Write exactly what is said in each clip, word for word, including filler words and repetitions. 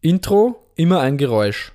Intro, immer ein Geräusch.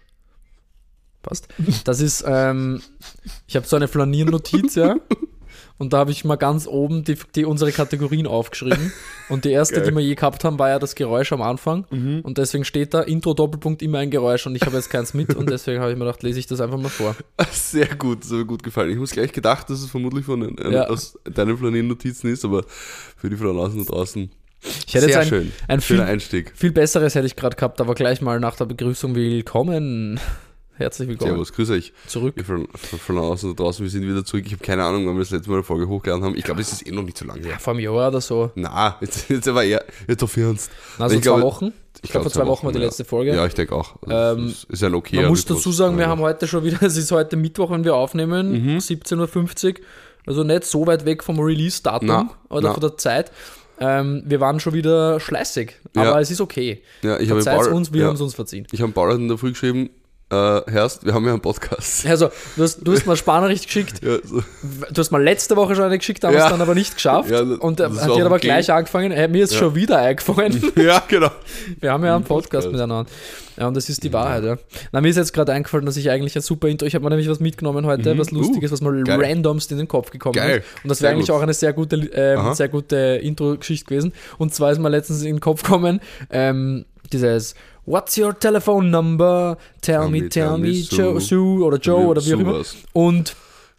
Passt. Das ist, ähm, ich habe so eine Flaniernotiz, ja. Und da habe ich mal ganz oben die, die unsere Kategorien aufgeschrieben. Und die erste, Geil. die wir je gehabt haben, war ja das Geräusch am Anfang. Mhm. Und deswegen steht da Intro, Doppelpunkt, immer ein Geräusch. Und ich habe jetzt keins mit. Und deswegen habe ich mir gedacht, lese ich das einfach mal vor. Sehr gut, das hat mir gut gefallen. Ich muss gleich gedacht, dass es vermutlich von äh, ja. aus deinen Flaniernotizen ist, aber für die Frauen außen und draußen. Ich hätte Sehr jetzt ein, schön. ein Schöner viel, Einstieg. Viel besseres hätte ich gerade gehabt, aber gleich mal nach der Begrüßung willkommen. Herzlich willkommen. Servus, grüß euch. Zurück. Von, von, von außen und draußen, wir sind wieder zurück. Ich habe keine Ahnung, wann wir das letzte Mal eine Folge hochgeladen haben. Ich glaube, es ist eh noch nicht so lange her. Ja, vor einem Jahr oder so. Na, jetzt, jetzt aber eher, jetzt auf Ernst. Also ich zwei glaube, Wochen? Ich, ich glaube, vor zwei Wochen war die ja. letzte Folge. Ja, ich denke auch. Also ähm, ist ein okay. Man muss dazu sagen, wir ja. haben heute schon wieder, es ist heute Mittwoch, wenn wir aufnehmen, mhm. siebzehn Uhr fünfzig. Also nicht so weit weg vom Release-Datum oder na. von der Zeit. Ähm, wir waren schon wieder schleißig, aber ja. es ist okay. Ja, ich Verzeiht Paul, uns, wir ja. haben es uns verziehen. Ich habe Paul in der Früh geschrieben, äh, Herrst, wir haben ja einen Podcast. Also, du hast, du hast mal Sparnachricht geschickt, ja, so. du hast mal letzte Woche schon eine geschickt, haben ja. es dann aber nicht geschafft ja, und er hat dir aber okay. gleich angefangen, hey, mir ist ja. schon wieder eingefallen. Ja, genau. Wir haben ja einen Podcast, Podcast. miteinander. Ja, und das ist die Wahrheit, ja. Na, mir ist jetzt gerade eingefallen, dass ich eigentlich ein super Intro, ich habe mir nämlich was mitgenommen heute, mhm. was Lustiges, uh, was mal geil. randomst in den Kopf gekommen geil. ist. Und das wäre eigentlich gut. auch eine sehr gute, äh, sehr gute Intro-Geschichte gewesen. Und zwar ist mir letztens in den Kopf gekommen, ähm, dieses What's your telephone number? Tell, tell me, me, tell me, Joe, Sue oder Joe oder wie auch immer. Und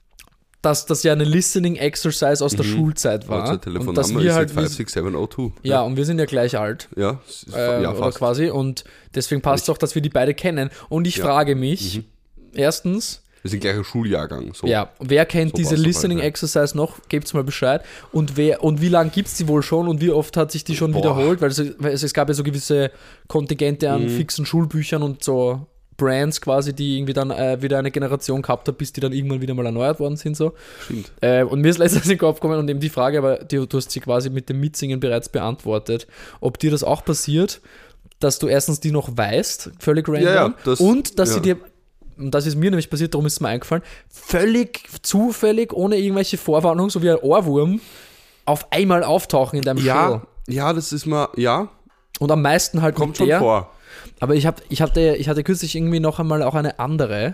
dass das ja eine Listening Exercise aus der mhm. Schulzeit war. Also und dass wir halt fünf six seven zero zwei. Ja, ja, und wir sind ja gleich alt. Ja, äh, ja oder quasi. Und deswegen passt es auch, dass wir die beide kennen. Und ich ja. frage mich, mhm. erstens, wir sind gleich ein Schuljahrgang. So. Ja, wer kennt so diese Listening halt, Exercise noch? Gebt's mal Bescheid. Und wer und wie lange gibt es die wohl schon und wie oft hat sich die schon Boah. wiederholt? Weil es, weil es, es gab ja so gewisse Kontingente an mhm. fixen Schulbüchern und so Brands quasi, die irgendwie dann äh, wieder eine Generation gehabt hat, bis die dann irgendwann wieder mal erneuert worden sind. So. Stimmt. Äh, und mir ist letztens in den Kopf gekommen und eben die Frage, aber die, du hast sie quasi mit dem Mitsingen bereits beantwortet, ob dir das auch passiert, dass du erstens die noch weißt, völlig random, ja, ja, das, und dass ja. sie dir, und das ist mir nämlich passiert, darum ist es mir eingefallen, völlig zufällig, ohne irgendwelche Vorwarnung, so wie ein Ohrwurm, auf einmal auftauchen in deinem ja, Show. Ja, das ist mal, ja. Und am meisten halt kommt mit der, schon vor. Aber ich, hab, ich, hatte, ich hatte kürzlich irgendwie noch einmal auch eine andere.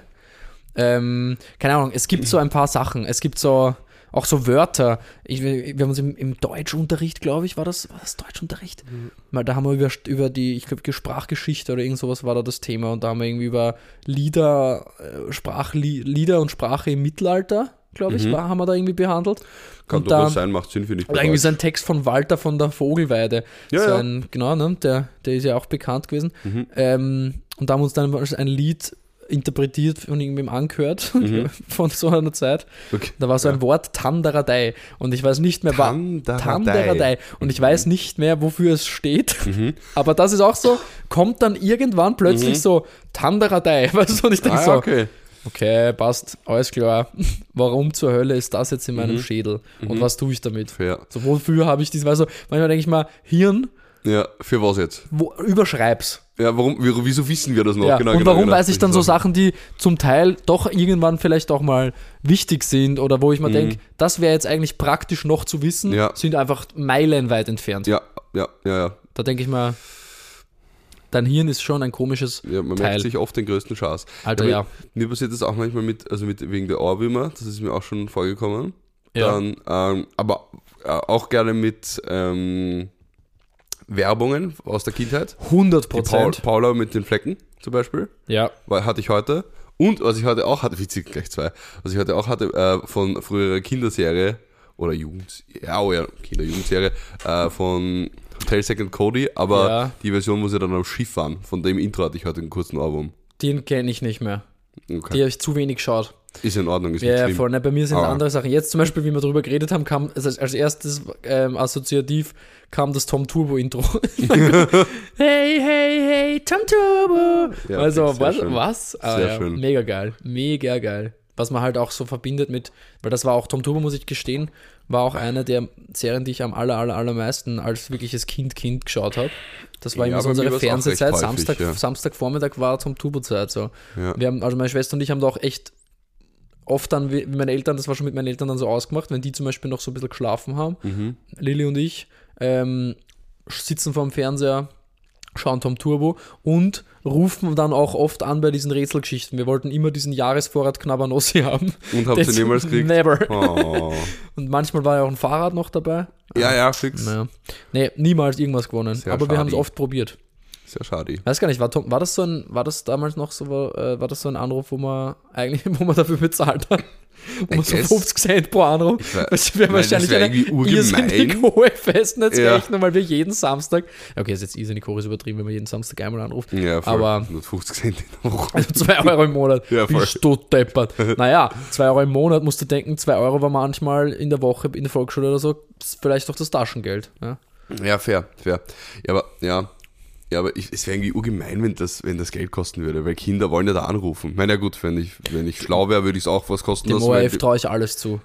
Ähm, keine Ahnung, es gibt so ein paar Sachen. Es gibt so auch so Wörter. Ich, wir haben uns im, im Deutschunterricht, glaube ich, war das, war das Deutschunterricht? Mhm. Mal, da haben wir über, über die, ich glaube, Sprachgeschichte oder irgend sowas war da das Thema. Und da haben wir irgendwie über Lieder, Sprach, Lieder und Sprache im Mittelalter, glaube ich, mhm. war, haben wir da irgendwie behandelt. Kann und doch da, was sein, macht Sinn, finde ich. Oder irgendwie so ein Text von Walter von der Vogelweide. Ja, so ja. ein, genau, ne, der, der ist ja auch bekannt gewesen. Mhm. Ähm, und da haben wir uns dann ein Lied interpretiert von irgendwem angehört, mhm. von so einer Zeit. Okay. Da war so ein ja. Wort Tandaradei und ich weiß nicht mehr, Tandaradei. Tandaradei. Und ich mhm. weiß nicht mehr, wofür es steht. Mhm. Aber das ist auch so, kommt dann irgendwann plötzlich mhm. so Tandaradei. Weißt du, und ich denke ah, so, okay. okay, passt, alles klar. Warum zur Hölle ist das jetzt in meinem mhm. Schädel? Und mhm. was tue ich damit? Fair. So, wofür habe ich das? Weißt du, manchmal denke ich mal, Hirn. Ja, für was jetzt? Wo, überschreib's. Ja, warum, wieso wissen wir das noch? Ja, genau, und genau, warum genau, weiß ich dann so Sachen, die zum Teil doch irgendwann vielleicht auch mal wichtig sind oder wo ich mir mhm. denke, das wäre jetzt eigentlich praktisch noch zu wissen, ja. sind einfach meilenweit entfernt. Ja, ja, ja, ja. Da denke ich mal, dein Hirn ist schon ein komisches ja, man Teil. merkt sich oft den größten Schatz. Alter, mir, ja. Mir passiert das auch manchmal mit, also mit wegen der Ohrwürmer, das ist mir auch schon vorgekommen. Ja. Dann, ähm, aber äh, auch gerne mit ähm, Werbungen aus der Kindheit. hundert Prozent. Die Paul, Paula mit den Flecken zum Beispiel. Ja. Weil, hatte ich heute. Und was ich heute auch hatte, witzig, gleich zwei, was ich heute auch hatte, äh, von früherer Kinderserie oder Jugend, ja, oh ja, Kinder-Jugendserie, äh, von Hotel Second Cody, aber ja. die Version, wo sie dann am Schiff waren, von dem Intro hatte ich heute einen kurzen Ohrwurm. Den kenne ich nicht mehr. Okay. Die habe ich zu wenig geschaut. Ist in Ordnung, ist ja, nicht ja, schlimm. voll. Ne, bei mir sind es aber andere Sachen. Jetzt zum Beispiel, wie wir darüber geredet haben, kam also als erstes ähm, assoziativ kam das Tom Turbo Intro. Hey, hey, hey, Tom Turbo. Ja, also, was? Schön. was? Ah, sehr ja, schön. Mega geil. Mega geil. Was man halt auch so verbindet mit, weil das war auch Tom Turbo, muss ich gestehen, war auch eine der Serien, die ich am aller, aller, allermeisten als wirkliches Kind, Kind geschaut habe. Das war ja, immer so unsere Fernsehzeit. Häufig, Samstag, ja. Samstagvormittag war Tom Turbo-Zeit. So. Ja. Wir haben, also meine Schwester und ich haben da auch echt oft dann, wie meine Eltern, das war schon mit meinen Eltern dann so ausgemacht, wenn die zum Beispiel noch so ein bisschen geschlafen haben, mhm. Lilly und ich, ähm, sitzen vorm Fernseher schauen Tom Turbo und rufen dann auch oft an bei diesen Rätselgeschichten. Wir wollten immer diesen Jahresvorrat Knabbernossi haben. Und habt ihr niemals gekriegt? Never. Oh. Und manchmal war ja auch ein Fahrrad noch dabei. Ja, ja, fix. Naja. Nee, niemals irgendwas gewonnen. Sehr aber wir haben es schade. oft probiert. Sehr schade. Weiß gar nicht, war, Tom, war das so ein, war das damals noch so, äh, war das so ein Anruf, wo man eigentlich, wo man dafür bezahlt hat? Wo man so guess. fünfzig Cent pro Anruf. weiß- Das wäre ich meine, das wahrscheinlich wär eine irgendwie irrsinnig urgemein. hohe Festnetzrechnung, Ja. weil wir jeden Samstag, okay, ist jetzt irrsinnig hoch, ist übertrieben, wenn man jeden Samstag einmal anruft. Ja, voll. Aber Nur fünfzig Cent in der Woche. also zwei Euro im Monat. Ja, voll. Bist du deppert. Naja, zwei Euro im Monat musst du denken, zwei Euro war manchmal in der Woche in der Volksschule oder so, vielleicht doch das Taschengeld. Ja. Ja, fair, fair. Ja, aber, ja. Ja, aber ich, es wäre irgendwie urgemein, wenn das, wenn das Geld kosten würde, weil Kinder wollen ja da anrufen. Ich meine, ja gut, wenn ich, wenn ich schlau wäre, würde ich es auch was kosten Dem lassen, O R weil, F traue ich alles zu.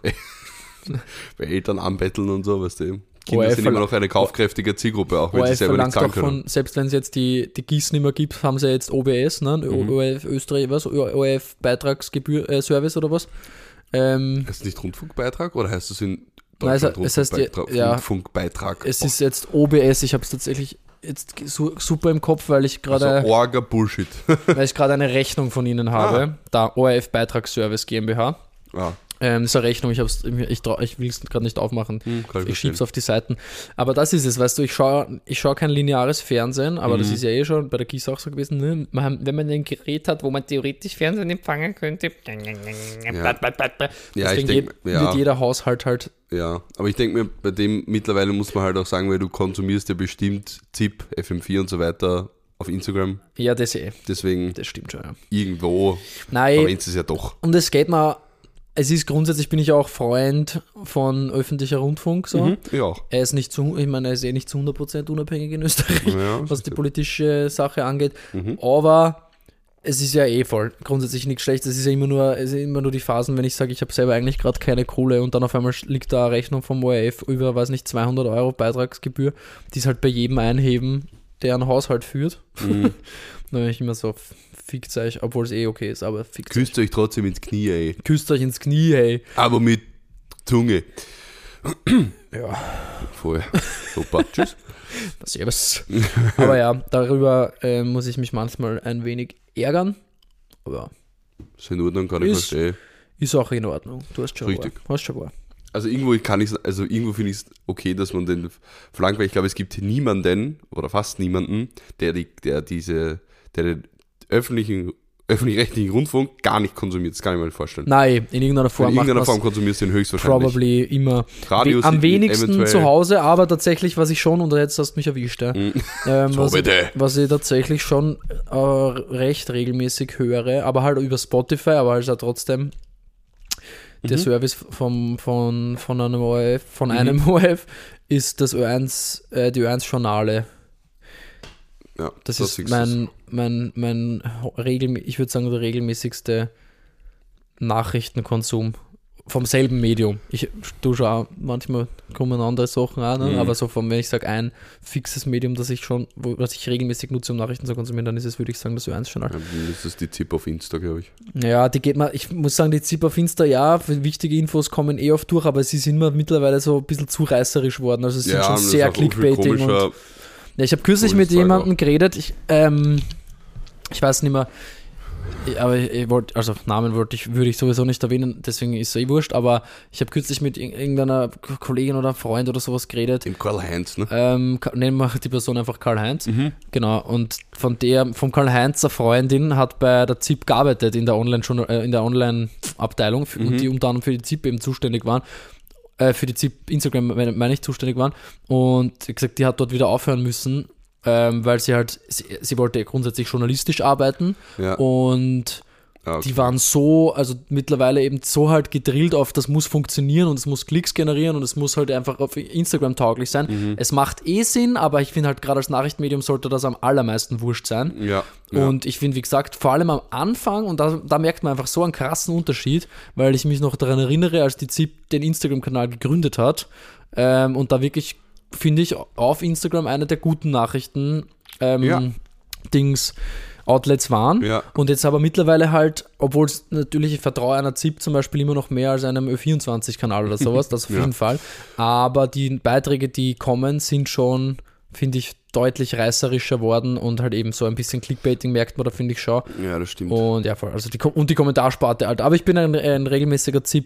weil Eltern anbetteln und so, weißt du. Kinder O R F sind immer noch eine kaufkräftige Zielgruppe, auch wenn O R sie F selber nicht verlangt zahlen auch können. von, selbst wenn es jetzt die, die Gieß nicht mehr gibt, haben sie jetzt O B S, ne? Mhm. O R F Österreich, was? O R F Beitragsgebühr, äh, Service oder was? Ähm, Heißt es nicht Rundfunkbeitrag oder heißt es in Nein, es- Deutschland es heißt die- Rundfunkbeitrag? ja. Rundfunkbeitrag. es ist jetzt O B S, ich habe es tatsächlich jetzt su- super im Kopf, weil ich gerade also Orga Bullshit. weil ich gerade eine Rechnung von ihnen habe, da O R F Beitragsservice GmbH. ah, Ähm, das ist eine Rechnung, ich, hab's, ich, trau- ich will es gerade nicht aufmachen. hm, kann ich Ich schieb's verstehen. auf die Seiten. Aber das ist es, weißt du, ich schaue ich schau kein lineares Fernsehen, aber das Mhm. ist ja eh schon bei der Gieß auch so gewesen, ne? man, wenn man ein Gerät hat, wo man theoretisch Fernsehen empfangen könnte. Ja, Deswegen ich denke, je- ja, wird jeder Haushalt halt, ja, aber ich denke mir, bei dem mittlerweile muss man halt auch sagen, weil du konsumierst ja bestimmt Z I P, F M vier und so weiter auf Instagram, ja, das eh, deswegen das stimmt schon, ja. irgendwo Nein, verwendest du es ja doch. und es geht mir, es ist grundsätzlich, bin ich auch Freund von öffentlicher Rundfunk, so. Mhm, ich auch. Er ist nicht zu, ich meine, er ist eh nicht zu hundert Prozent unabhängig in Österreich, Ja, was die politische Sache angeht. Mhm. Aber es ist ja eh voll. Grundsätzlich nichts Schlechtes. Es ist ja immer nur, es sind immer nur die Phasen, wenn ich sage, ich habe selber eigentlich gerade keine Kohle und dann auf einmal liegt da eine Rechnung vom O R F über, weiß nicht, zweihundert Euro Beitragsgebühr, die es halt bei jedem einheben, der einen Haushalt führt. Mhm. Dann bin ich immer so, fickt euch, obwohl es eh okay ist, aber fickt euch. Küsst euch trotzdem ins Knie, ey. Küsst euch ins Knie, hey. Aber mit Zunge. Ja, Voll. Super. Tschüss. servus. Aber ja, darüber äh, muss ich mich manchmal ein wenig ärgern. Aber Ist in Ordnung, kann ich Ist- verstehen. ist auch in Ordnung. Du hast schon Richtig. wahr. Hast schon wahr. Also irgendwo kann ich, also irgendwo finde ich es okay, dass man den verlangt, weil ich glaube, es gibt niemanden oder fast niemanden, der die, der diese, der den öffentlichen, öffentlich-rechtlichen Rundfunk gar nicht konsumiert. Das kann ich mir nicht vorstellen. Nein, in irgendeiner In Form irgendeiner macht Form man's konsumierst du den höchstwahrscheinlich. probably immer. Radio We- am sind wenigsten eventuell- zu Hause, aber tatsächlich, was ich schon, und jetzt hast du mich erwischt, ja, Mhm. ähm, So was, ich, bitte. was ich tatsächlich schon äh, recht regelmäßig höre, aber halt über Spotify, aber halt auch trotzdem der Mhm. Service vom, von, von einem O R F, von Mhm. einem O R F ist das Ö eins, äh, die Ö eins Journale. Ja, Das da ist siehst du's. mein, mein, mein regel, ich würde sagen, der regelmäßigste Nachrichtenkonsum vom selben Medium. Ich tue schon auch, manchmal kommen andere Sachen an, ne? Mhm. Aber so vom, wenn ich sage, ein fixes Medium, das ich schon, wo, was ich regelmäßig nutze, um Nachrichten zu konsumieren, dann ist es, würde ich sagen, das Ö eins Journal. Ja, das ist die Z I P auf Insta, glaube ich. Ja, die geht mal, ich muss sagen, die Z I P auf Insta, ja, für wichtige Infos kommen eh oft durch, aber sie sind mir mittlerweile so ein bisschen zu reißerisch worden. Also es sind schon das ist sehr auch viel clickbaiting und komischer. ja, ich habe kürzlich Cooles mit Zeug jemandem auch. geredet, ich, ähm, ich weiß nicht mehr, ich- aber ich, ich wollte, also Namen wollte ich, würde ich sowieso nicht erwähnen, deswegen ist es eh wurscht, aber ich habe kürzlich mit ir- irgendeiner K- Kollegin oder Freund oder sowas geredet, Dem Karl-Heinz, ne? ähm, Ka- nennen wir die Person einfach Karl-Heinz, Mhm. genau, und von der, vom Karl-Heinz, eine Freundin, hat bei der Z I P gearbeitet, in der Online- äh, in der Online-Abteilung, für- Mhm. und die unter anderem für die Z I P eben zuständig waren, äh, für die Z I P Instagram, meine meine ich, zuständig waren, und wie gesagt, die hat dort wieder aufhören müssen, ähm, weil sie halt, sie, sie wollte grundsätzlich journalistisch arbeiten Ja. und Ah, okay. die waren so, also mittlerweile eben so halt gedrillt auf, das muss funktionieren und es muss Klicks generieren und es muss halt einfach auf Instagram tauglich sein. Mhm. Es macht eh Sinn, aber ich finde halt gerade als Nachrichtenmedium sollte das am allermeisten wurscht sein. Ja. ja. Und ich finde, wie gesagt, vor allem am Anfang, und da, da merkt man einfach so einen krassen Unterschied, weil ich mich noch daran erinnere, als die Z I P den Instagram-Kanal gegründet hat ähm, und da wirklich, finde ich, auf Instagram eine der guten Nachrichten ähm, Ja. Dings Outlets waren. Ja. Und jetzt aber mittlerweile halt, obwohl es natürlich, ich vertraue einer Z I P zum Beispiel immer noch mehr als einem Ö vierundzwanzig-Kanal oder sowas, das auf Ja. jeden Fall. Aber die Beiträge, die kommen, sind schon finde ich, deutlich reißerischer worden und halt eben so ein bisschen Clickbaiting merkt man da, finde ich schon. Ja, das stimmt. Und ja, voll. Also die, Kom- und die Kommentarsparte halt. Aber ich bin ein, ein regelmäßiger Z I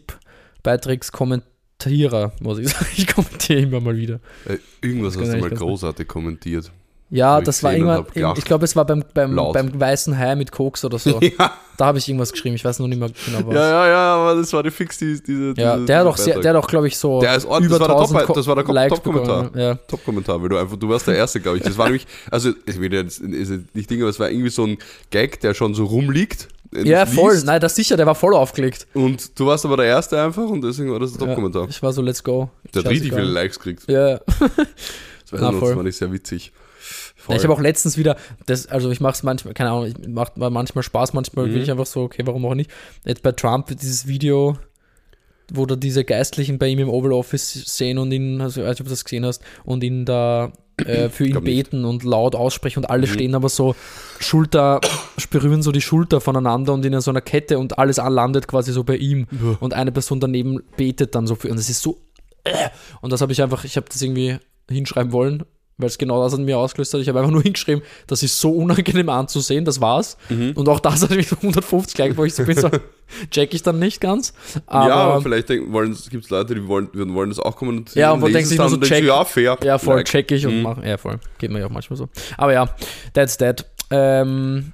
P-Beiträgskommentierer, muss ich sagen. Ich kommentiere immer mal wieder. Äh, irgendwas Das hast kann du ich mal ganz großartig kommentiert. Ja, Hab ich das war gesehen und irgendwann, hab gelacht. ich glaube, es war beim, beim, Laut. beim Weißen Hai mit Koks oder so. Ja. Da habe ich irgendwas geschrieben, ich weiß noch nicht mehr genau was. Ja, ja, ja, aber das war die fix, die, diese, Ja, diese, der hat dieser auch, sehr, Beitrag. der hat auch, glaube ich, so Der ist ordentlich, über das war der tausend Top- das war der Likes Top-Kommentar. bekommen. Ja. Top-Kommentar, weil du einfach, du warst der Erste, glaube ich. Das war nämlich, also, ich will jetzt ist jetzt nicht Dinge, aber es war irgendwie so ein Gag, der schon so rumliegt. den Ja, du voll. liest. Nein, das sicher, der war voll aufgelegt. Und du warst aber der Erste einfach und deswegen war das der Top-Kommentar. Ja, ich war so, let's go. Der hat richtig Scheißegal. viele Likes gekriegt. Ja, Das, weiß Na, ich noch, voll. das fand ich sehr witzig. Voll. Ja, ich habe auch letztens wieder, das, also ich mache es manchmal, keine Ahnung, ich macht mal manchmal Spaß, manchmal Mhm. will ich einfach so, okay, warum auch nicht. Jetzt bei Trump dieses Video, wo da diese Geistlichen bei ihm im Oval Office sehen und ihn, also ich weiß nicht, ob du das gesehen hast, und ihn da äh, für ihn Glaub nicht. beten und laut aussprechen und alle Mhm. stehen aber so Schulter, berühren so die Schulter voneinander und in so einer Kette und alles landet quasi so bei ihm Ja. und eine Person daneben betet dann so für, und das ist so, äh, und das habe ich einfach, ich habe das irgendwie hinschreiben wollen, weil es genau das an mir ausgelöst hat. Ich habe einfach nur hingeschrieben, das ist so unangenehm anzusehen, das war's. Mhm. Und auch das hat mich so hundertfünfzig Likes, wo ich so bin, so check ich dann nicht ganz. Aber, ja, aber vielleicht gibt es Leute, die wollen, die wollen das auch kommentieren. Ja, und wo lesen denkst du es dir dann so, und denkst du, check. ja, fair. ja, voll, Like. check ich und Mhm. mache. Ja, voll. Geht mir ja auch manchmal so. Aber ja, that's that. Ähm,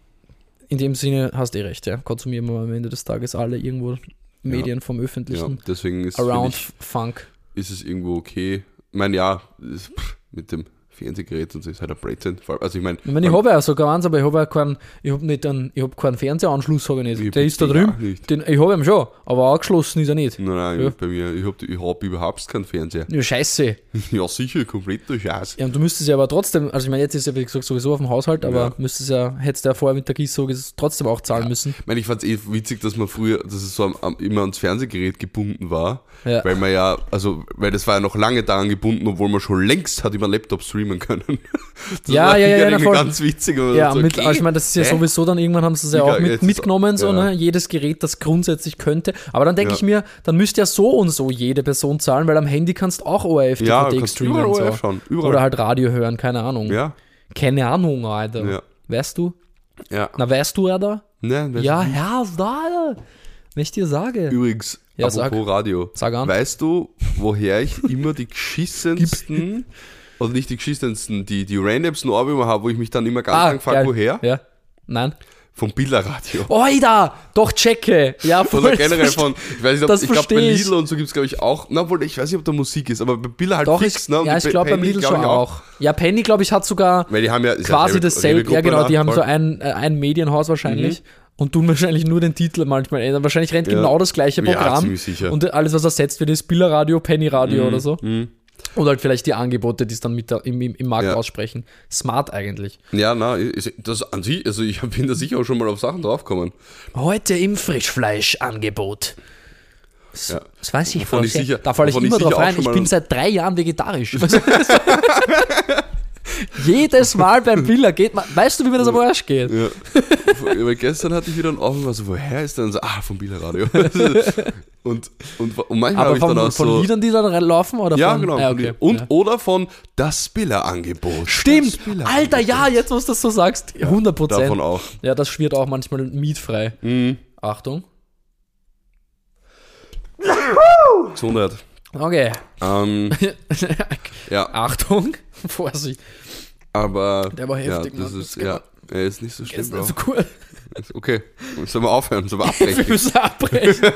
in dem Sinne hast du eh recht, ja. Konsumieren wir am Ende des Tages alle irgendwo Medien vom Ja, Öffentlichen. deswegen ist, find Around ich, Funk. ist es irgendwo okay. Ich meine, ja, ist, pff, mit dem Fernsehgerät und so ist halt ein Blödsinn. Also ich meine, Ich meine, ich habe ja sogar eins, aber ich habe ja keinen, ich habe nicht einen, ich habe keinen Fernsehanschluss, habe ich nicht. Ich Der hab ist da den drüben. auch nicht. Den, ich habe ihn schon, aber angeschlossen ist er nicht. Nein, nein, Ja. bei mir, ich habe ich hab überhaupt keinen Fernseher. Ja, scheiße. Ja, sicher, kompletter Scheiß. Ja, und du müsstest ja aber trotzdem, also ich meine, jetzt ist ja wie gesagt sowieso auf dem Haushalt, aber Ja. müsstest ja, hättest du ja vorher mit der Gieße trotzdem auch zahlen müssen. Ich meine, ich fand es eh witzig, dass man früher, dass es so am, am, immer ans Fernsehgerät gebunden war, Ja. weil man ja, also, weil das war ja noch lange daran gebunden, obwohl man schon längst hat über einen Laptop streamen können. Das Ja, war ja, ja, ja, irgendwie voll. ganz witzig. aber Ja, so, mit, okay. also ich meine, das ist ja Hä? sowieso dann irgendwann haben sie es ja Wie auch geil, mit, jetzt ist- mitgenommen, so, ja. ne? Jedes Gerät, das grundsätzlich könnte. Aber dann denke Ja. ich mir, dann müsste ja so und so jede Person zahlen, weil am Handy kannst du auch O R F Ja, D V D kannst streamen. überall So. O R F schauen, überall. Oder halt Radio hören, keine Ahnung. Ja, Keine Ahnung, Alter. ja, Weißt du? ja. Na, weißt du, Alter? Nein, weißt Ja, du nicht. Herr, da, Alter. Wenn ich dir sage. Übrigens, Ja, apropos Radio. Sag an. Weißt du, woher ich immer die geschissensten, oder nicht die geschissensten, die, die randomsten Ohrwürmer habe, wo ich mich dann immer ganz lang frage, geil. woher? Ja. Nein. Vom Bilderradio. Oida! Doch, checke! Ja, voll. Oder das generell verste- von, ich weiß nicht, ob, das ich glaube bei versteh ich. Lidl und so gibt es glaube ich auch, na wohl, ich weiß nicht, ob da Musik ist, aber bei Billa halt Doch, fix, ich, ne? Und ja, die ich glaube beim Penny, Lidl glaub schon ich, auch. Ja, Penny, glaube ich, hat sogar Weil die haben ja, ist quasi ja dasselbe. Ja, Gruppe genau, die da, haben voll. so ein, äh, ein Medienhaus wahrscheinlich und tun wahrscheinlich nur den Titel manchmal ändern. Wahrscheinlich rennt Ja. genau das gleiche Ja, Programm. ziemlich sicher. Und alles, was ersetzt wird, ist Billa-Radio, Penny-Radio Mhm, oder so. mhm. Oder halt vielleicht die Angebote, die es dann mit der, im, im, im Markt Ja. aussprechen. Smart eigentlich. Ja, na, ist- das an sich, also ich bin da sicher auch schon mal auf Sachen draufgekommen. Heute im Frischfleischangebot. Das, Ja. das weiß ich, Wovon Frau ich Fe- sicher- da falle ich wovon ich immer drauf sicher auch rein. schon Ich mal- bin seit drei Jahren vegetarisch. Jedes Mal beim Billa geht man, weißt du, wie mir das am Arsch geht? Ja. Weil gestern hatte ich wieder einen Offen, war so, woher ist denn so, ah, vom Bilderradio. und, und, und manchmal habe Aber ich dann von, auch von so. Liedern, die dann laufen? Oder Ja, von, genau. Ja, von okay. Lied- Und ja. oder von das Billa-Angebot. Das Stimmt, Billa-Angebot. Alter, ja, jetzt, was du das so sagst, hundert Prozent. Davon auch. Ja, das schwirrt auch manchmal mietfrei. Mhm. Achtung. Gesundheit. Okay. Ähm, ja, Achtung. Vorsicht. aber Der war heftig, ja, das Mann. ist, Das ja, er ist nicht so schlimm, Ist Bro. nicht so cool. Okay, sollen wir aufhören, sollen wir Wir abbrechen? müssen abbrechen.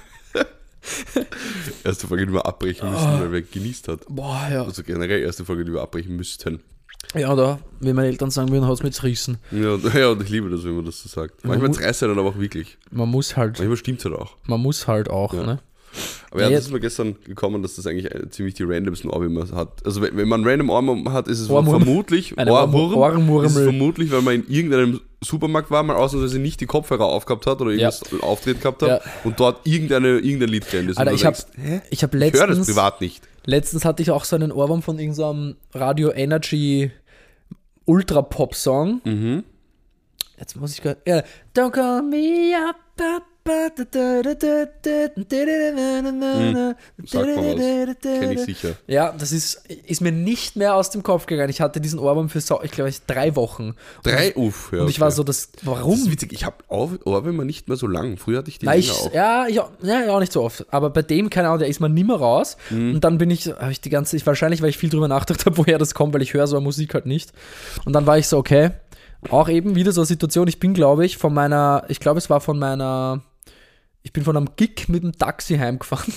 Erste Folge, die wir abbrechen müssen, weil wir genießt hat. Boah, ja. Also generell erste Folge, die wir abbrechen müssten. Ja, da, wie meine Eltern sagen würden, hat es mit zerrissen. Ja, und- ja, und ich liebe das, wenn man das so sagt. Manchmal mu- zerreißt er dann aber auch wirklich. Man muss halt, Manchmal stimmt es halt auch. man muss halt auch, Ja. ne? Aber ja, Ja, das ist mir gestern gekommen, dass das eigentlich äh, ziemlich die randomsten Ohrwürmer hat. Also wenn, wenn man random Ohrwurm hat, ist es Ohrmurm. vermutlich Eine Ohrwurm, Ohrmurmel. ist es vermutlich, weil man in irgendeinem Supermarkt war, mal ausnahmsweise nicht die Kopfhörer aufgehabt hat oder irgendwas Auftritt gehabt hat Ja. und dort irgendeine, irgendein Lied gerannt ist. Alter, und ich du hab, denkst, hä? ich hab Ich höre das letztens, privat nicht. letztens hatte ich auch so einen Ohrwurm von irgendeinem Radio Energy Ultra Pop Song. Mhm. Jetzt muss ich gerade, ja, don't call me up, up, Hm, sag mal was. Kenn ich sicher. Ja, das ist, ist mir nicht mehr aus dem Kopf gegangen. Ich hatte diesen Ohrwurm für, so, ich glaube, drei Wochen. Drei, und, uff. Ja, und ich okay. war so, das, warum? Das ist witzig, ich habe Ohrwürmer nicht mehr so lang. Früher hatte ich die Nein, länger ich, auch. ja, ich, ja, ja, auch nicht so oft. Aber bei dem, keine Ahnung, der ist mal nimmer raus. Mhm. Und dann bin ich, habe ich die ganze, ich, wahrscheinlich, weil ich viel drüber nachgedacht habe, woher das kommt, weil ich höre so Musik halt nicht. Und dann war ich so, okay, auch eben wieder so eine Situation, ich bin, glaube ich, von meiner, ich glaube, es war von meiner, ich bin von einem Gig mit dem Taxi heimgefahren.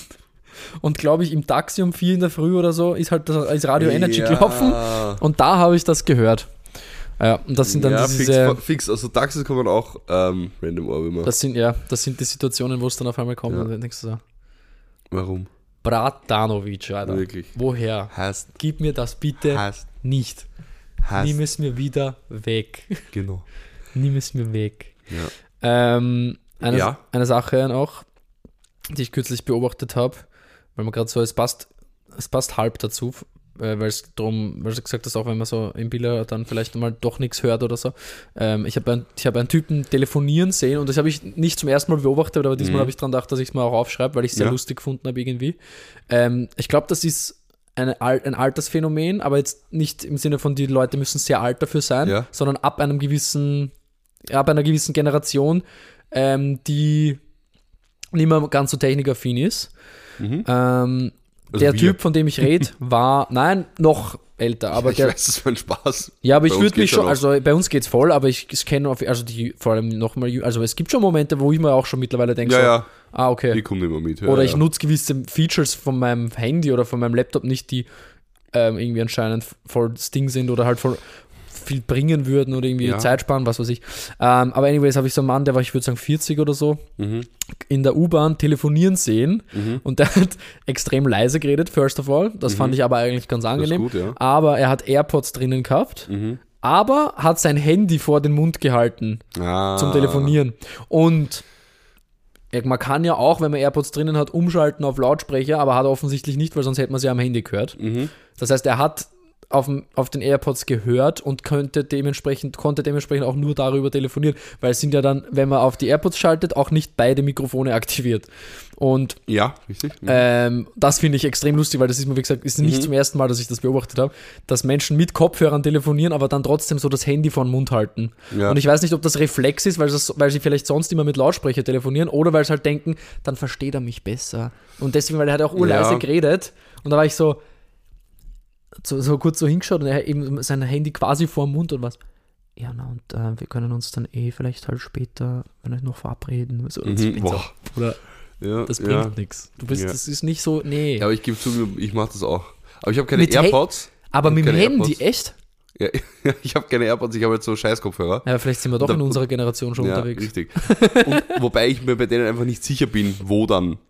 Und glaube ich, im Taxi um vier in der Früh oder so ist halt das, ist Radio Energy Ja. gelaufen. Und da habe ich das gehört. Ja, und das sind dann ja, diese, fix, fix. Also Taxis kommen auch ähm, random Ohrwürmer. das sind, ja, das sind die Situationen, wo es dann auf einmal kommt. Ja. Und dann denkst du so, Warum? Bratanovic, Alter. Wirklich. Woher? Heißt, Gib mir das bitte heißt, nicht. heißt. Nimm es mir wieder weg. Genau. Nimm es mir weg. Ja. Ähm, eine, Ja. eine Sache noch, die ich kürzlich beobachtet habe, weil man gerade so, es passt, es passt halb dazu, äh, weil es drum, weil du gesagt hast, auch wenn man so im Biller dann vielleicht mal doch nichts hört oder so. Ähm, ich habe ein, ich hab einen Typen telefonieren sehen und das habe ich nicht zum ersten Mal beobachtet, aber diesmal Mhm. habe ich dran gedacht, dass ich es mal auch aufschreibe, weil ich es sehr Ja. lustig gefunden habe irgendwie. Ähm, ich glaube, das ist eine, Al- ein Altersphänomen, aber jetzt nicht im Sinne von, die Leute müssen sehr alt dafür sein, Ja. sondern ab einem gewissen, ab einer gewissen Generation, ähm, die nicht mehr ganz so technikaffin ist. Mhm. Ähm, Also der wir. Typ, von dem ich rede, war, nein, noch älter, aber ich der, weiß, das war ein Spaß. ja, aber Bei ich uns würde mich geht's ja schon, noch. also bei uns geht's voll, aber ich, ich kenne auf, also die, vor allem nochmal, also es gibt schon Momente, wo ich mir auch schon mittlerweile denke, Ja, so, ja, ah, okay. die kommen immer mit. Ja, Oder ja. ich nutze gewisse Features von meinem Handy oder von meinem Laptop nicht, die ähm, irgendwie anscheinend voll das Ding sind oder halt voll viel bringen würden oder irgendwie Ja. Zeit sparen, was weiß ich. Ähm, aber anyways habe ich so einen Mann, der war, ich würde sagen, vierzig oder so, Mhm. in der U-Bahn telefonieren sehen Mhm. und der hat extrem leise geredet, first of all. Das Mhm. fand ich aber eigentlich ganz Das ist angenehm. gut, ja. Aber er hat AirPods drinnen gehabt, Mhm. aber hat sein Handy vor den Mund gehalten Ah. zum Telefonieren. Und ja, man kann ja auch, wenn man AirPods drinnen hat, umschalten auf Lautsprecher, aber hat er offensichtlich nicht, weil sonst hätte man sie am Handy gehört. Mhm. Das heißt, er hat auf, dem, auf den AirPods gehört und könnte dementsprechend, konnte dementsprechend auch nur darüber telefonieren, weil es sind ja dann, wenn man auf die AirPods schaltet, auch nicht beide Mikrofone aktiviert. Und Ja, richtig. Mhm. ähm, das finde ich extrem lustig, weil das ist mir, wie gesagt, ist nicht Mhm. zum ersten Mal, dass ich das beobachtet habe, dass Menschen mit Kopfhörern telefonieren, aber dann trotzdem so das Handy vor den Mund halten. Ja. Und ich weiß nicht, ob das Reflex ist, weil, das, weil sie vielleicht sonst immer mit Lautsprecher telefonieren oder weil sie halt denken, dann versteht er mich besser. Und deswegen, weil er hat auch urleise Ja. geredet und da war ich so, so, so kurz so hingeschaut und er hat eben sein Handy quasi vor dem Mund und was. Ja, na und äh, wir können uns dann eh vielleicht halt später, wenn wir noch verabreden. So, das Mhm. bringt Boah. auch- Oder ja, das ja. bringt nichts. Du bist, Ja. das ist nicht so, nee. Ja, aber ich gebe zu, ich mache das auch. Aber ich habe keine Mit He- AirPods. aber ich mit dem hab keine Handy, AirPods. echt? Ja, ich habe keine AirPods, ich habe jetzt so Scheiß-Kopfhörer. Ja, vielleicht sind wir doch Da- in unserer Generation schon Ja, unterwegs. richtig. Und wobei ich mir bei denen einfach nicht sicher bin, wo dann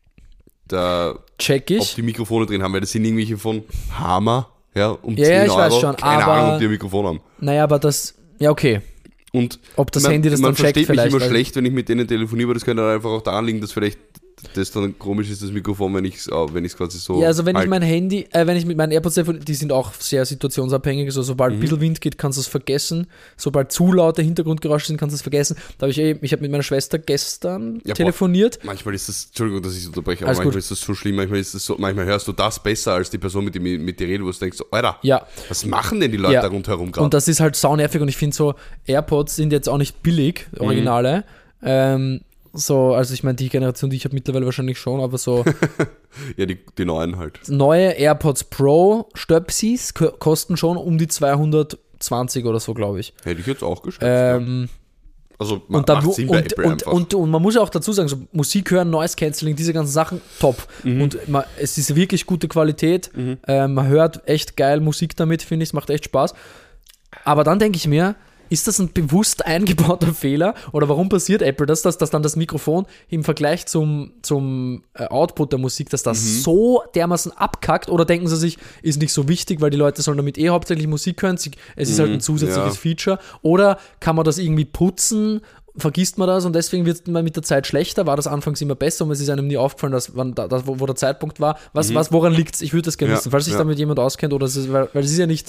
der, Check ob ich. die Mikrofone drin haben, weil das sind irgendwelche von Hammer, ja, um Ja, zehn ja, ich Euro. weiß schon, Keine aber- Ahnung, ob die ein Mikrofon haben. Naja, aber das, ja, okay. Und Ob das man, Handy das man dann checkt versteht vielleicht. mich immer weil- schlecht, wenn ich mit denen telefoniere, aber das könnte dann einfach auch daran liegen, dass vielleicht das dann komisch ist, das Mikrofon, wenn ich es wenn ich's quasi so Ja, also wenn ich halt- mein Handy, äh, wenn ich mit meinen AirPods telefoniere, die sind auch sehr situationsabhängig. Also sobald Mhm. ein bisschen Wind geht, kannst du es vergessen. Sobald zu laute Hintergrundgeräusche sind, kannst du es vergessen. Da habe ich eh, ich habe mit meiner Schwester gestern Ja, boah. telefoniert. Manchmal ist das, Entschuldigung, dass ich unterbreche, aber Alles manchmal gut. ist das so schlimm, manchmal ist das so, manchmal hörst du das besser als die Person, mit der mit dir redet, wo du denkst, so, Alter, Ja, was machen denn die Leute Ja. da rundherum gerade? und das ist halt saunervig und ich finde so, AirPods sind jetzt auch nicht billig, Mhm. Originale. Ähm, so, also ich meine, die Generation, die ich habe mittlerweile wahrscheinlich schon, aber so Ja, die, die neuen halt. neue AirPods Pro Stöpsis ko- kosten schon um die zweihundertzwanzig oder so, glaube ich. Hätte ich jetzt auch geschätzt. ja. Ähm, Also ma- und, dann, macht Sinn bei und, Apple und, einfach. und, und man muss ja auch dazu sagen, so Musik hören, Noise Cancelling, diese ganzen Sachen, top. Mhm. Und man, es ist wirklich gute Qualität. Ähm, man hört echt geil Musik damit, finde ich, es macht echt Spaß. Aber dann denke ich mir, ist das ein bewusst eingebauter Fehler? Oder warum passiert Apple das, dass, dass dann das Mikrofon im Vergleich zum, zum äh, Output der Musik, dass das Mhm. so dermaßen abkackt? Oder denken sie sich, ist nicht so wichtig, weil die Leute sollen damit eh hauptsächlich Musik hören, sie, es ist halt ein Mhm, zusätzliches ja. Feature? Oder kann man das irgendwie putzen? Vergisst man das und deswegen wird es mit der Zeit schlechter? War das anfangs immer besser und es ist einem nie aufgefallen, dass wann da, das, wo, wo der Zeitpunkt war? Was, was woran liegt es? Ich würde das gerne Ja, wissen, falls sich ja. damit jemand auskennt oder es ist, weil, weil es ist ja nicht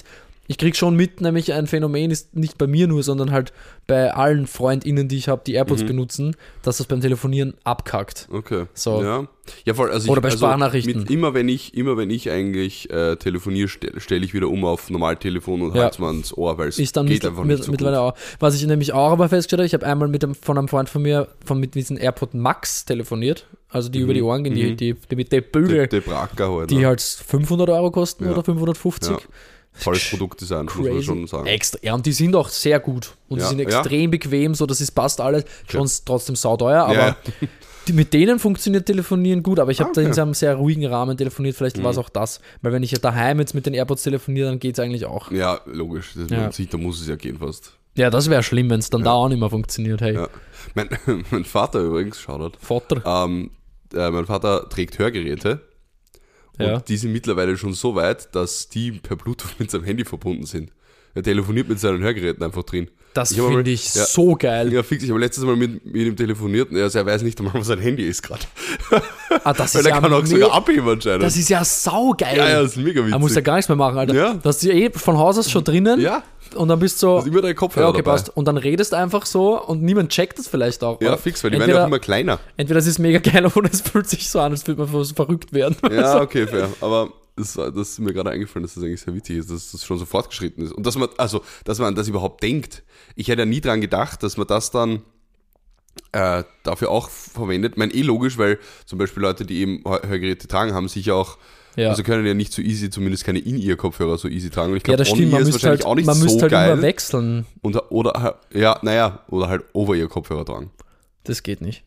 Ich krieg schon mit, nämlich ein Phänomen ist nicht bei mir nur, sondern halt bei allen FreundInnen, die ich habe, die AirPods Mhm. benutzen, dass das beim Telefonieren abkackt. Okay. So. Ja. Ja, voll. Also ich, Oder bei also Sprachnachrichten. Mit, immer wenn ich, immer wenn ich eigentlich äh, telefoniere, stelle stell ich wieder um auf Normaltelefon und Ja. halte es mir ans Ohr, weil es Ist dann geht mit, einfach mit, nicht so mittlerweile gut. auch. Was ich nämlich auch aber festgestellt habe, ich habe einmal mit dem, von einem Freund von mir von mit diesen AirPod Max telefoniert, also die Mhm. über die Ohren gehen, die, Mhm. die, die mit der Bügel, Die, die Bracker halt. die ne? halt fünfhundert Euro kosten Ja. oder fünfhundertfünfzig. Ja. Tolles Produktdesign, muss man Crazy. schon sagen. Extra, ja, und die sind auch sehr gut. Und Ja, die sind ja. extrem bequem, so das ist passt alles. Schon trotzdem sauteuer, aber Ja, ja. die, mit denen funktioniert Telefonieren gut. Aber ich habe Ah, okay. da in einem sehr ruhigen Rahmen telefoniert, vielleicht Mhm. war es auch das. Weil wenn ich ja daheim jetzt mit den AirPods telefoniere, dann geht es eigentlich auch. Ja, logisch. Das, Ja. Man sieht, da muss es ja gehen fast. Ja, das wäre schlimm, wenn es dann da auch nicht mehr funktioniert. Hey, Ja. Mein, mein Vater übrigens, Shoutout, Vater. ähm, äh, mein Vater trägt Hörgeräte und Ja. die sind mittlerweile schon so weit, dass die per Bluetooth mit seinem Handy verbunden sind. Er telefoniert mit seinen Hörgeräten einfach drin. Das Ich hab mal- finde ich ja. so geil. Ja, fix, ich habe letztes Mal mit, mit ihm telefoniert und er, also er weiß nicht einmal, was sein Handy ist gerade. Ah, das Weil ist er ja kann auch me- sogar abheben anscheinend. Das ist ja saugeil. ja, ja, das ist mega witzig. Er muss ja gar nichts mehr machen, Alter. Ja. Du hast ja eh von Haus aus schon drinnen ja, und dann bist du so, hast immer deinen Kopfhörer ja, okay, dabei. passt. Und dann redest du einfach so und niemand checkt das vielleicht auch. Ja, oder? fix, weil die werden entweder, ja auch immer kleiner. entweder es ist mega geil oder es fühlt sich so an, als würde man so verrückt werden. Ja, okay, fair. Aber das, das ist mir gerade eingefallen, dass das eigentlich sehr witzig ist, dass das schon so fortgeschritten ist. Und dass man, also, dass man das überhaupt denkt. Ich hätte ja nie dran gedacht, dass man das dann äh, dafür auch verwendet. Ich meine, eh logisch, weil zum Beispiel Leute, die eben Hör- Hörgeräte tragen, haben sicher auch, Ja. also können ja nicht so easy, zumindest keine In-Ear-Kopfhörer so easy tragen. Und ich Ja, glaube, das stimmt, man On-Ear ist müsste wahrscheinlich halt, auch nicht man so müsste halt geil. immer wechseln. Und, oder, halt- ja, naja, oder halt Over-Ear-Kopfhörer tragen. Das geht nicht.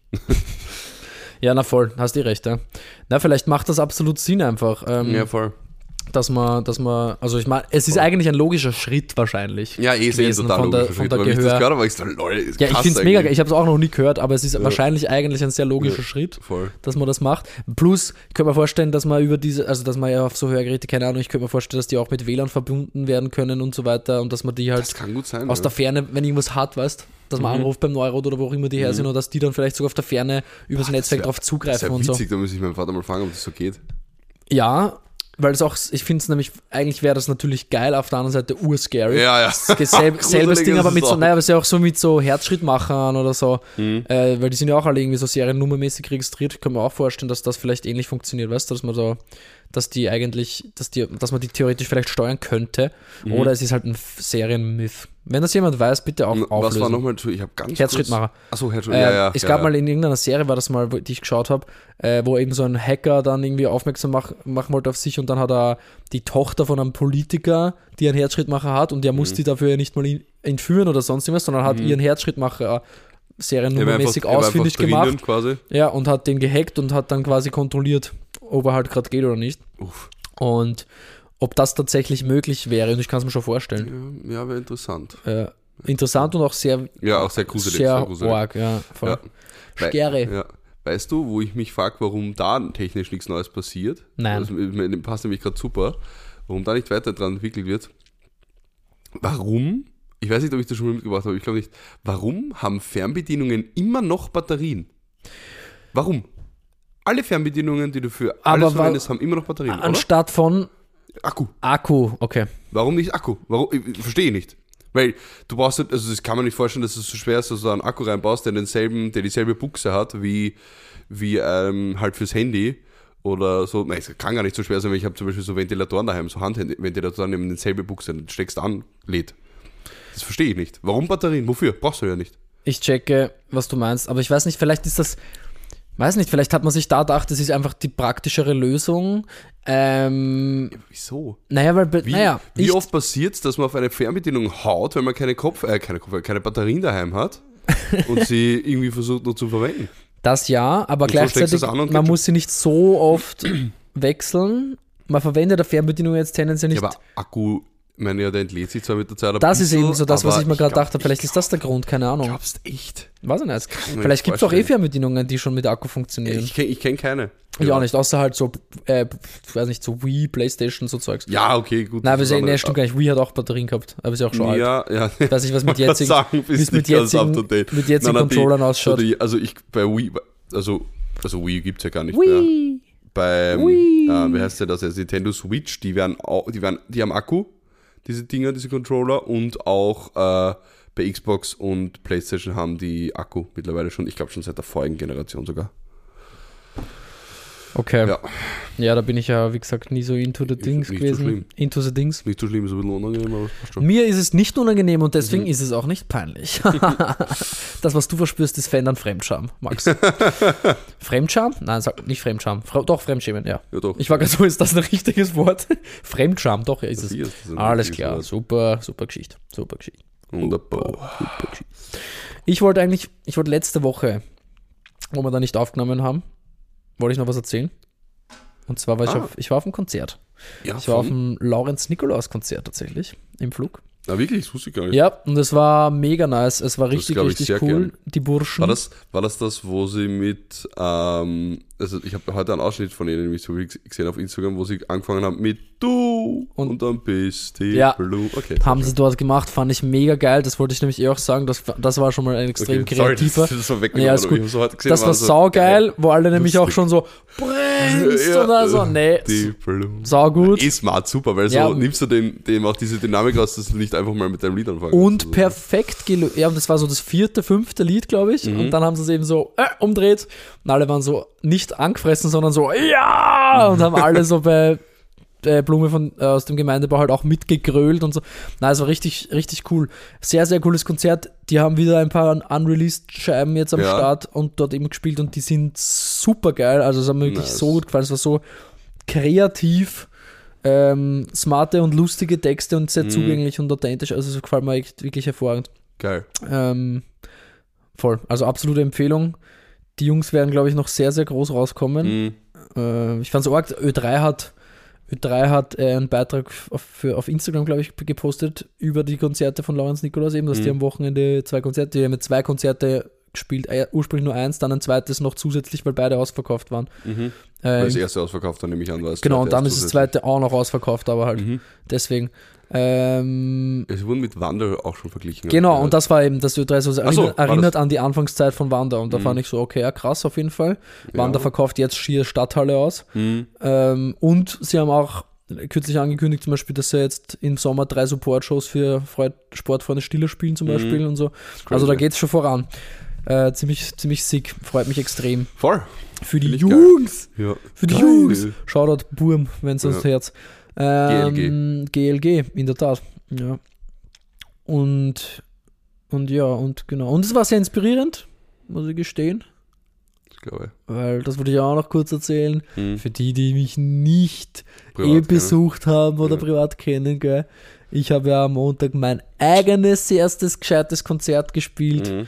Ja, na voll, hast du recht, ja. Na, vielleicht macht das absolut Sinn einfach, ähm, Ja, voll. dass man, dass man, also ich meine, es ist eigentlich ein logischer Schritt wahrscheinlich. Ja, eh, sehe ich gewesen total von der- logisch. von der Weil ich das Gehör- gehört habe, war ich so, lol, ist Ja, ich krass finde es mega geil. eigentlich. Ich habe es auch noch nie gehört, aber es ist wahrscheinlich eigentlich ein sehr logischer Ja. Schritt, Voll. dass man das macht. Plus, ich könnte mir vorstellen, dass man über diese, also dass man ja auf so Hörgeräte, keine Ahnung, ich könnte mir vorstellen, dass die auch mit W L A N verbunden werden können und so weiter und dass man die halt Das kann gut sein. aus ja. der Ferne, wenn irgendwas hat, weißt, dass man Mhm. anruft beim Neurot oder wo auch immer die her sind und dass die dann vielleicht sogar auf der Ferne übers Boah, das Netzwerk wär- drauf Das ist zugreifen ja und so. witzig, da muss ich meinen Vater mal fragen, ob das so geht. Ja, weil es auch, ich finde es nämlich, eigentlich wäre das natürlich geil, auf der anderen Seite urscary. Ja, ja. Das ist selb, Gruselig selbes Ding, ist aber es mit so, auch. naja, aber es ist ja auch so mit so Herzschrittmachern oder so, Mhm. äh, weil die sind ja auch alle irgendwie so seriennummermäßig registriert. Ich kann mir auch vorstellen, dass das vielleicht ähnlich funktioniert, weißt du, dass man so, dass die eigentlich, dass die, dass man die theoretisch vielleicht steuern könnte, Mhm. oder es ist halt ein F- Serienmyth. Wenn das jemand weiß, bitte auch Was auflösen. war nochmal? Ich habe ganz Herzschrittmacher. Achso, Herzschritt. Äh, Ja, ja. es ja, gab ja. mal in irgendeiner Serie, war das mal, wo- die ich geschaut habe, äh, wo eben so ein Hacker dann irgendwie aufmerksam mach, machen wollte auf sich und dann hat er die Tochter von einem Politiker, die einen Herzschrittmacher hat und der Mhm. muss die dafür ja nicht mal in, entführen oder sonst irgendwas, sondern hat ihren Herzschrittmacher Er war seriennummermäßig einfach- er war ausfindig einfach drinnen gemacht. Quasi. Ja, und hat den gehackt und hat dann quasi kontrolliert, ob er halt gerade geht oder nicht. Uff. Und ob das tatsächlich möglich wäre, und ich kann es mir schon vorstellen. Ja, ja wäre interessant. Äh, interessant und auch sehr, Ja, auch sehr gruselig. sehr gruselig. arg, ja. Voll. Ja. Wei- Scary. Ja. Weißt du, wo ich mich frage, warum da technisch nichts Neues passiert? Nein. Das mir- mir passt nämlich gerade super. Warum da nicht weiter dran entwickelt wird? Warum? Ich weiß nicht, ob ich das schon mal mitgebracht habe, ich glaube nicht. Warum haben Fernbedienungen immer noch Batterien? Warum? Alle Fernbedienungen, die du für Aber alles wa- verwendest, haben immer noch Batterien, oder? Anstatt von Akku. Akku, okay. Warum nicht Akku? Warum? Ich verstehe ich nicht. Weil du brauchst nicht, also das kann man nicht vorstellen, dass es so schwer ist, dass du da einen Akku reinbaust, der denselben, der dieselbe Buchse hat wie, wie ähm, halt fürs Handy oder so. Nein, es kann gar nicht so schwer sein, weil ich habe zum Beispiel so Ventilatoren daheim, so Handventilatoren nehmen denselbe Buchse, dann steckst du an, lädt. Das verstehe ich nicht. Warum Batterien? Wofür? Brauchst du ja nicht. Ich checke, was du meinst, aber ich weiß nicht, vielleicht ist das, weiß nicht, vielleicht hat man sich da gedacht, das ist einfach die praktischere Lösung. Ähm, Ja, wieso? naja, weil, Wie, naja, wie ich, oft passiert es, dass man auf eine Fernbedienung haut, wenn man keine Kopf, äh, keine Kopf, keine Batterien daheim hat und sie irgendwie versucht noch zu verwenden? das ja, aber Und so steckst gleichzeitig, du es an und man geht muss sie nicht so oft wechseln. Man verwendet der Fernbedienung jetzt tendenziell nicht. Ja, aber Akku, ich meine, ja, der entlädt sich zwar mit der Zeit ein das ist bisschen, eben so das, was aber ich mir gerade glaub- dachte. Vielleicht ist das der Grund, keine Ahnung. Glaubst echt? Weiß ich nicht. ich mir Vielleicht nicht gibt es auch eh vorstellen. Fernbedienungen, die schon mit Akku funktionieren. Ich kenne ich kenn keine. Ich auch nicht, außer halt so, äh, ich weiß nicht, so Wii, Playstation, so Zeugs. Ja, okay, gut. Nein, wir das ist sehen, nee, andere- stimmt gar nicht. Wii hat auch Batterien gehabt, aber ist ja auch schon alt. Ja, ja. Ich weiß nicht, was mit Ich wollte jetzigen, sagen, wie bist es mit nicht ganz up jetzigen, to date. mit jetzigen Nein, nein, die- Controllern ausschaut. So die, also ich bei Wii, also, also Wii gibt es ja gar nicht mehr. Wii. Beim, Wii. äh, wie heißt der das jetzt? Nintendo Switch, die werden, au- die werden, die haben Akku, diese Dinger, diese Controller. Und auch äh, bei Xbox und PlayStation haben die Akku mittlerweile schon, ich glaube schon seit der vorigen Generation sogar. Okay. Ja. Ja, da bin ich ja, wie gesagt, nie so into the Dings nicht so gewesen. schlimm. Into the Dings. Nicht so schlimm, ist ein bisschen unangenehm, aber es passt schon. Mir ist es nicht unangenehm und deswegen Mhm. ist es auch nicht peinlich. Das, was du verspürst, ist Fan an Fremdscham, Max. Fremdscham? Nein, sag nicht Fremdscham. Fre- doch, Fremdschämen, ja. Ja, doch. Ich war gerade so, ist das ein richtiges Wort? Fremdscham, doch, ja, ist es. Hier ist das ein Alles richtiges klar, Wort. super, super Geschichte. Super Geschichte. Wunderbar. Super Geschichte. Ich wollte eigentlich, ich wollte letzte Woche, wo wir da nicht aufgenommen haben, wollte ich noch was erzählen. Und zwar war ich, Ah. auf, ich war auf einem Konzert. Ja, Ich war auf von? dem Laurenz-Nikolaus-Konzert tatsächlich, im Flug. Ah, wirklich? Das wusste ich gar nicht. Ja, und es war mega nice. Es war Das richtig, glaub ich richtig sehr cool. gern. Die Burschen. War das, war das das, wo sie mit, ähm, also ich habe heute einen Ausschnitt von ihnen nämlich so gesehen auf Instagram, wo sie angefangen haben mit du und, Und- dann bist du Ja. blue. Okay. haben sie dort gemacht, fand ich mega geil. Das wollte ich nämlich eh auch sagen. Das, das war schon mal ein extrem okay. Sorry, kreativer. das, das war weggenommen. Ja, ist aber gut. ich hab so heute gesehen, Das war waren so, saugeil, wo alle nämlich auch Lustig. schon so brennst Ja, oder so. Nee, Die blue. saugut. Eh smart, super, weil so Ja. nimmst du dem, dem auch diese Dynamik raus, dass du nicht einfach mal mit deinem Lied anfangen Und kannst. perfekt gelöst. Ja, und das war so das vierte, fünfte Lied, glaube ich. Mhm. Und dann haben sie es eben so äh, umdreht. Und alle waren so nicht angefressen, sondern so ja! Und haben alle so bei äh, Blume von, äh, aus dem Gemeindebau halt auch mitgegrölt und so. Na, es war richtig, richtig cool. Sehr, sehr cooles Konzert. Die haben wieder ein paar unreleased Scheiben jetzt am Ja. Start und dort eben gespielt und die sind super geil. Also es hat mir wirklich Nice. so gut gefallen. Es war so kreativ, ähm, smarte und lustige Texte und sehr Mhm. zugänglich und authentisch. Also es gefällt mir echt wirklich hervorragend. Geil. Ähm, voll. Also absolute Empfehlung. Die Jungs werden, glaube ich, noch sehr, sehr groß rauskommen. Mhm. Äh, ich fand es arg, Ö drei hat, Ö drei hat äh, einen Beitrag auf, für, auf Instagram, glaube ich, gepostet über die Konzerte von Laurenz Nikolaus eben, dass Mhm. die am Wochenende zwei Konzerte, die haben mit zwei Konzerte gespielt, äh, ursprünglich nur eins, dann ein zweites noch zusätzlich, weil beide ausverkauft waren. Mhm. Äh, Weil das erste ausverkauft, dann nehme ich an, war das genau, zweite und dann erst ist das zusätzlich. zweite auch noch ausverkauft, aber halt Mhm. deswegen. Ähm, Sie wurden mit Wander auch schon verglichen. Genau, hab ich und das war eben, das Ö drei so Ach so, erinnert, war erinnert an die Anfangszeit von Wander. Und da Mhm. fand ich so, okay, ja krass auf jeden Fall. Ja. Wander verkauft jetzt schier Stadthalle aus. gehört. Mhm. Ähm, und sie haben auch kürzlich angekündigt, zum Beispiel, dass sie jetzt im Sommer drei Support-Shows für Freud, Sportfreunde Stille spielen zum Mhm. Beispiel und so. Crazy. Also da geht's schon voran. Äh, ziemlich, ziemlich sick, freut mich extrem. Voll. Für die Find ich geil. Jungs! Ja. Für die Geil. Jungs! Shoutout Burm, wenn's uns Ja. Herz. Ähm, G L G, in der Tat. Ja. Und, und ja, und genau. Und es war sehr inspirierend, muss ich gestehen. Ich glaube. Weil, das wollte ich auch noch kurz erzählen. Mhm. Für die, die mich nicht Privat, eh ja. besucht haben oder Ja. privat kennen, gell. Ich habe ja am Montag mein eigenes erstes gescheites Konzert gespielt. Mhm.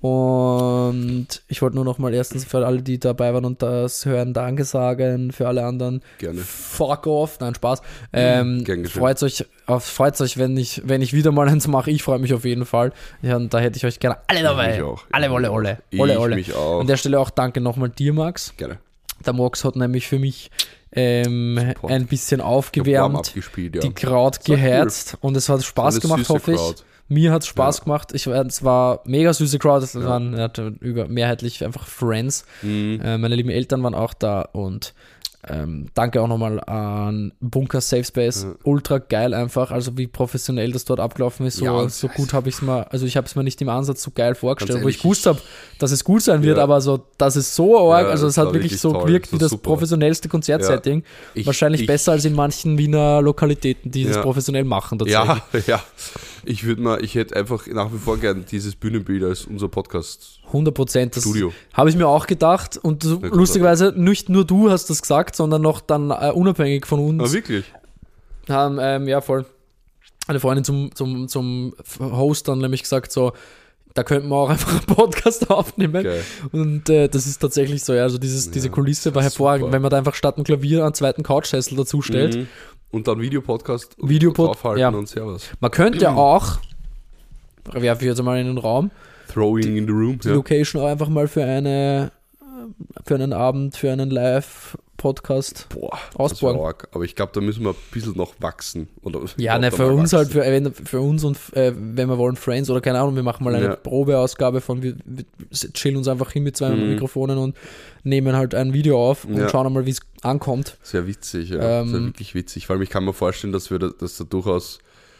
Und ich wollte nur noch mal erstens für alle, die dabei waren und das hören, Danke sagen. Für alle anderen, Gerne. fuck off. Nein, Spaß. Ähm, gern geschehen. freut euch, auf, freut euch, wenn ich, wenn ich wieder mal eins mache. Ich freue mich auf jeden Fall. Ja, und da hätte ich euch gerne alle dabei. Ich auch. Alle, Ich alle, auch. alle. Ich Alle, alle. mich auch. An der Stelle auch danke nochmal dir, Max. Gerne. Der Max hat nämlich für mich ähm, Support. ein bisschen Ich hab aufgewärmt, Warm-up gespielt, ja. die Kraut war cool. gehärzt und es hat Spaß Eine gemacht, süße hoffe ich. Crowd. Mir hat es Spaß Ja. gemacht. Ich, es war mega süße Crowd. Es Ja. waren ja, über, mehrheitlich einfach Friends. Mhm. Äh, meine lieben Eltern waren auch da und ähm, danke auch nochmal an Bunker Safe Space. Ja. Ultra geil einfach. Also wie professionell das dort abgelaufen ist. So, Ja, so gut habe ich es mir, also ich habe es mir nicht im Ansatz so geil vorgestellt, Ganz wo ich ehrlich, gewusst habe, dass es gut sein wird, Ja. aber so, dass es so arg, Ja, also es das hat war wirklich wirklich so toll. gewirkt Das wie war das super. professionellste Konzertsetting. Ich- Wahrscheinlich ich- besser als in manchen Wiener Lokalitäten, die das Ja. professionell machen. Tatsächlich. Ja, ja. Ich würde mal, ich hätte einfach nach wie vor gern dieses Bühnenbild als unser Podcast. hundert Prozent. Das Studio. habe ich mir auch gedacht. Und so, gut, lustigerweise, nicht nur du hast das gesagt, sondern noch dann äh, unabhängig von uns. Ah, wirklich? haben, ähm, ja, voll, eine Freundin zum, zum, zum Host dann nämlich gesagt, so, da könnten wir auch einfach einen Podcast aufnehmen. Geil. Und äh, das ist tatsächlich so, ja, also dieses, diese Ja, Kulisse war das ist hervorragend, super. wenn man da einfach statt ein Klavier einen zweiten Couchsessel dazu stellt. Mhm. Und dann Videopodcast Videopod- draufhalten ja. und Servus. Man könnte auch, werfe ich jetzt mal in den Raum, Throwing in the room. die Ja. Location auch einfach mal für eine, für einen Abend, für einen Live-Podcast Boah, ausbauen. das wär arg. Aber ich glaube, da müssen wir ein bisschen noch wachsen. Oder Ja, ne, öfter für mal uns wachsen. halt, für, wenn- für uns und äh, wenn wir wollen, Friends oder keine Ahnung, wir machen mal eine Ja. Probeausgabe von, wir, wir chillen uns einfach hin mit zwei Mhm. Mikrofonen und nehmen halt ein Video auf und Ja. schauen einmal, wie es ankommt. Sehr witzig, ja. Ähm, Sehr wirklich witzig. Vor allem, ich kann mir vorstellen, dass wir da, dass da durchaus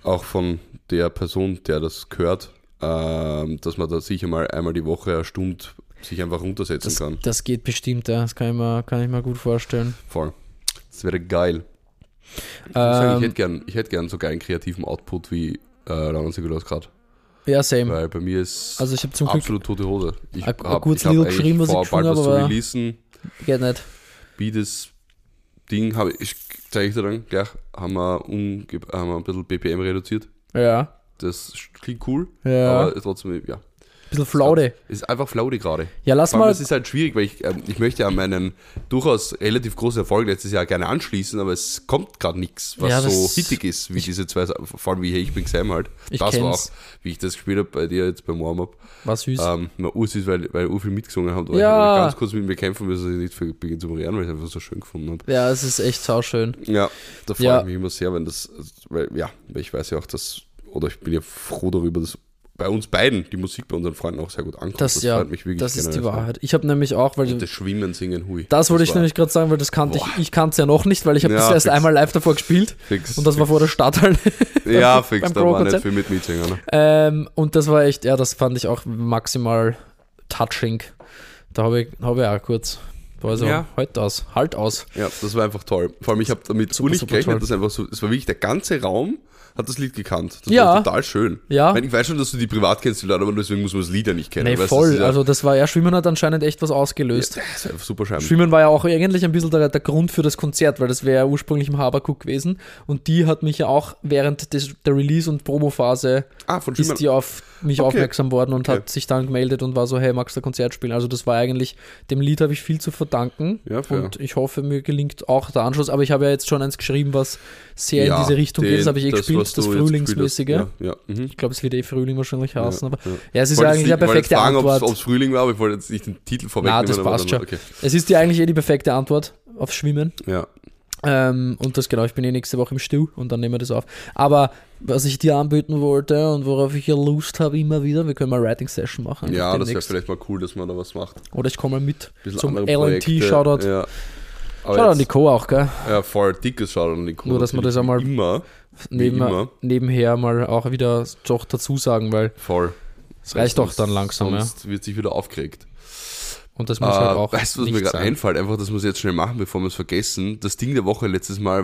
auch von der Person, der das gehört, ähm, dass man da sicher mal einmal die Woche eine Stunde sich einfach runtersetzen Das, kann. das geht bestimmt, ja. Das kann ich mir, kann ich mir gut vorstellen. Voll. Das wäre geil. Ich, muss Ähm, sagen, ich hätte gern, ich hätte gern so geilen kreativen Output wie äh, Laurens Nikolaus gerade. Ja, same. Weil bei mir ist Also ich habe zum Glück absolut tote Hose. Ich ein- habe ein gutes hab Lied eigentlich geschrieben, was ich vor, gefunden bald was habe, zu aber- releasen. geht nicht. Wie das Ding habe ich, zeige ich dir dann gleich, haben wir, umge- haben wir ein bisschen B P M reduziert. Ja. Das klingt cool, Ja. aber trotzdem, ja. Bisschen Flaude. Ist einfach Flaude gerade. Ja, lass Vor allem, mal. es ist halt schwierig, weil ich, ähm, ich möchte ja meinen durchaus relativ großen Erfolg letztes Jahr gerne anschließen, aber es kommt gerade nichts, was Ja, so das- hittig ist, wie diese zwei, Sa- vor allem wie Hey, ich bin Sam halt. Ich das war auch, kenn's. wie ich das gespielt habe bei dir jetzt beim Warm-Up. War süß. Ähm, na, ursüß, weil, weil ur viel mitgesungen haben, aber Ja. ich hab ganz kurz mit mir kämpfen müssen, dass ich nicht für- beginne zu moderieren, weil ich es einfach so schön gefunden habe. Ja, es ist echt sauschön. Ja, da freue Ja. ich mich immer sehr, wenn das, weil, ja, weil ich weiß ja auch, dass, oder ich bin ja froh darüber, dass bei uns beiden die Musik bei unseren Freunden auch sehr gut ankommt. Das, ja, freut mich wirklich das ist die generell sehr. Wahrheit. Ich habe nämlich auch, weil Und das Schwimmen, Singen, hui. das wollte ich war nämlich gerade sagen, weil das kannte Boah. ich, ich kannte es ja noch nicht, weil ich habe Ja, das erst fix. einmal live davor gespielt fix. und das war vor der Stadthalle. Ja, fix, beim da war nicht Pro-Konzert. viel mit Mitsingen. Ne? ähm, und das war echt, ja, das fand ich auch maximal touching. Da habe ich, hab ich auch kurz, war so, Ja. halt aus, halt aus. Ja, das war einfach toll. Vor allem, ich habe damit so Super, nicht super gerechnet, toll. dass einfach so, es war wirklich der ganze Raum hat das Lied gekannt. Das Ja. war total schön. Ja. Ich, meine, ich weiß schon, dass du die privat kennst, die Leute, aber deswegen muss man das Lied ja nicht kennen. Nee, Weißt du, voll. das ist ja, Also das war ja, Schwimmen hat anscheinend echt was ausgelöst. ja, das ist einfach super schön. Schwimmen war ja auch eigentlich ein bisschen der, der Grund für das Konzert, weil das wäre ja ursprünglich im Habercook gewesen und die hat mich ja auch während des, der Release- und Promophase Ah, von Schwimmen. ist die auf mich Okay. aufmerksam worden und Okay. hat sich dann gemeldet und war so, hey, magst du ein Konzert spielen? Also das war eigentlich, dem Lied habe ich viel zu verdanken Ja, fair. und ich hoffe, mir gelingt auch der Anschluss, aber ich habe ja jetzt schon eins geschrieben, was sehr Ja, in diese Richtung den- geht, das habe ich eh das, gespielt, was das du jetzt gespielt hast. Frühlingsmäßige. Ja, ja. Mhm. Ich glaube, es wird eh Frühling wahrscheinlich heißen, aber ja. ja, es ist Ich wollte ja eigentlich jetzt eine nicht- wollte jetzt perfekte fragen, Antwort. Ob es Frühling war, aber ich wollte jetzt nicht den Titel vorwegnehmen. Na, das aber passt dann- schon. Okay. Es ist ja eigentlich eh die perfekte Antwort auf Schwimmen. Ja. Ähm, und das genau, ich bin eh nächste Woche im Stu und dann nehmen wir das auf. Aber was ich dir anbieten wollte und worauf ich ja Lust habe immer wieder, wir können mal Writing-Session machen. einfach Ja, das wäre demnächst. vielleicht mal cool, dass man da was macht. Oder ich komme mal mit Bisschen zum andere L und T Projekte. Shoutout. Ja. Aber Shoutout an jetzt- die Co. auch, gell? Ja, voll dickes Shoutout an die Kuh. Nur, dass man das natürlich einmal- Immer, Neben, immer. nebenher mal auch wieder doch dazu sagen, weil voll. es reicht doch dann langsam, ja. Sonst wird sich wieder aufgeregt. Und das Äh, muss halt auch weißt du, was mir nicht gerade sein. einfällt? Einfach, dass wir es jetzt schnell machen, bevor wir es vergessen. Das Ding der Woche letztes Mal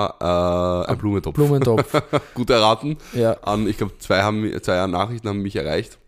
war äh, ein Blumentopf. Blumentopf, Gut erraten. ja. An, ich glaube, zwei, haben, zwei Nachrichten haben mich erreicht.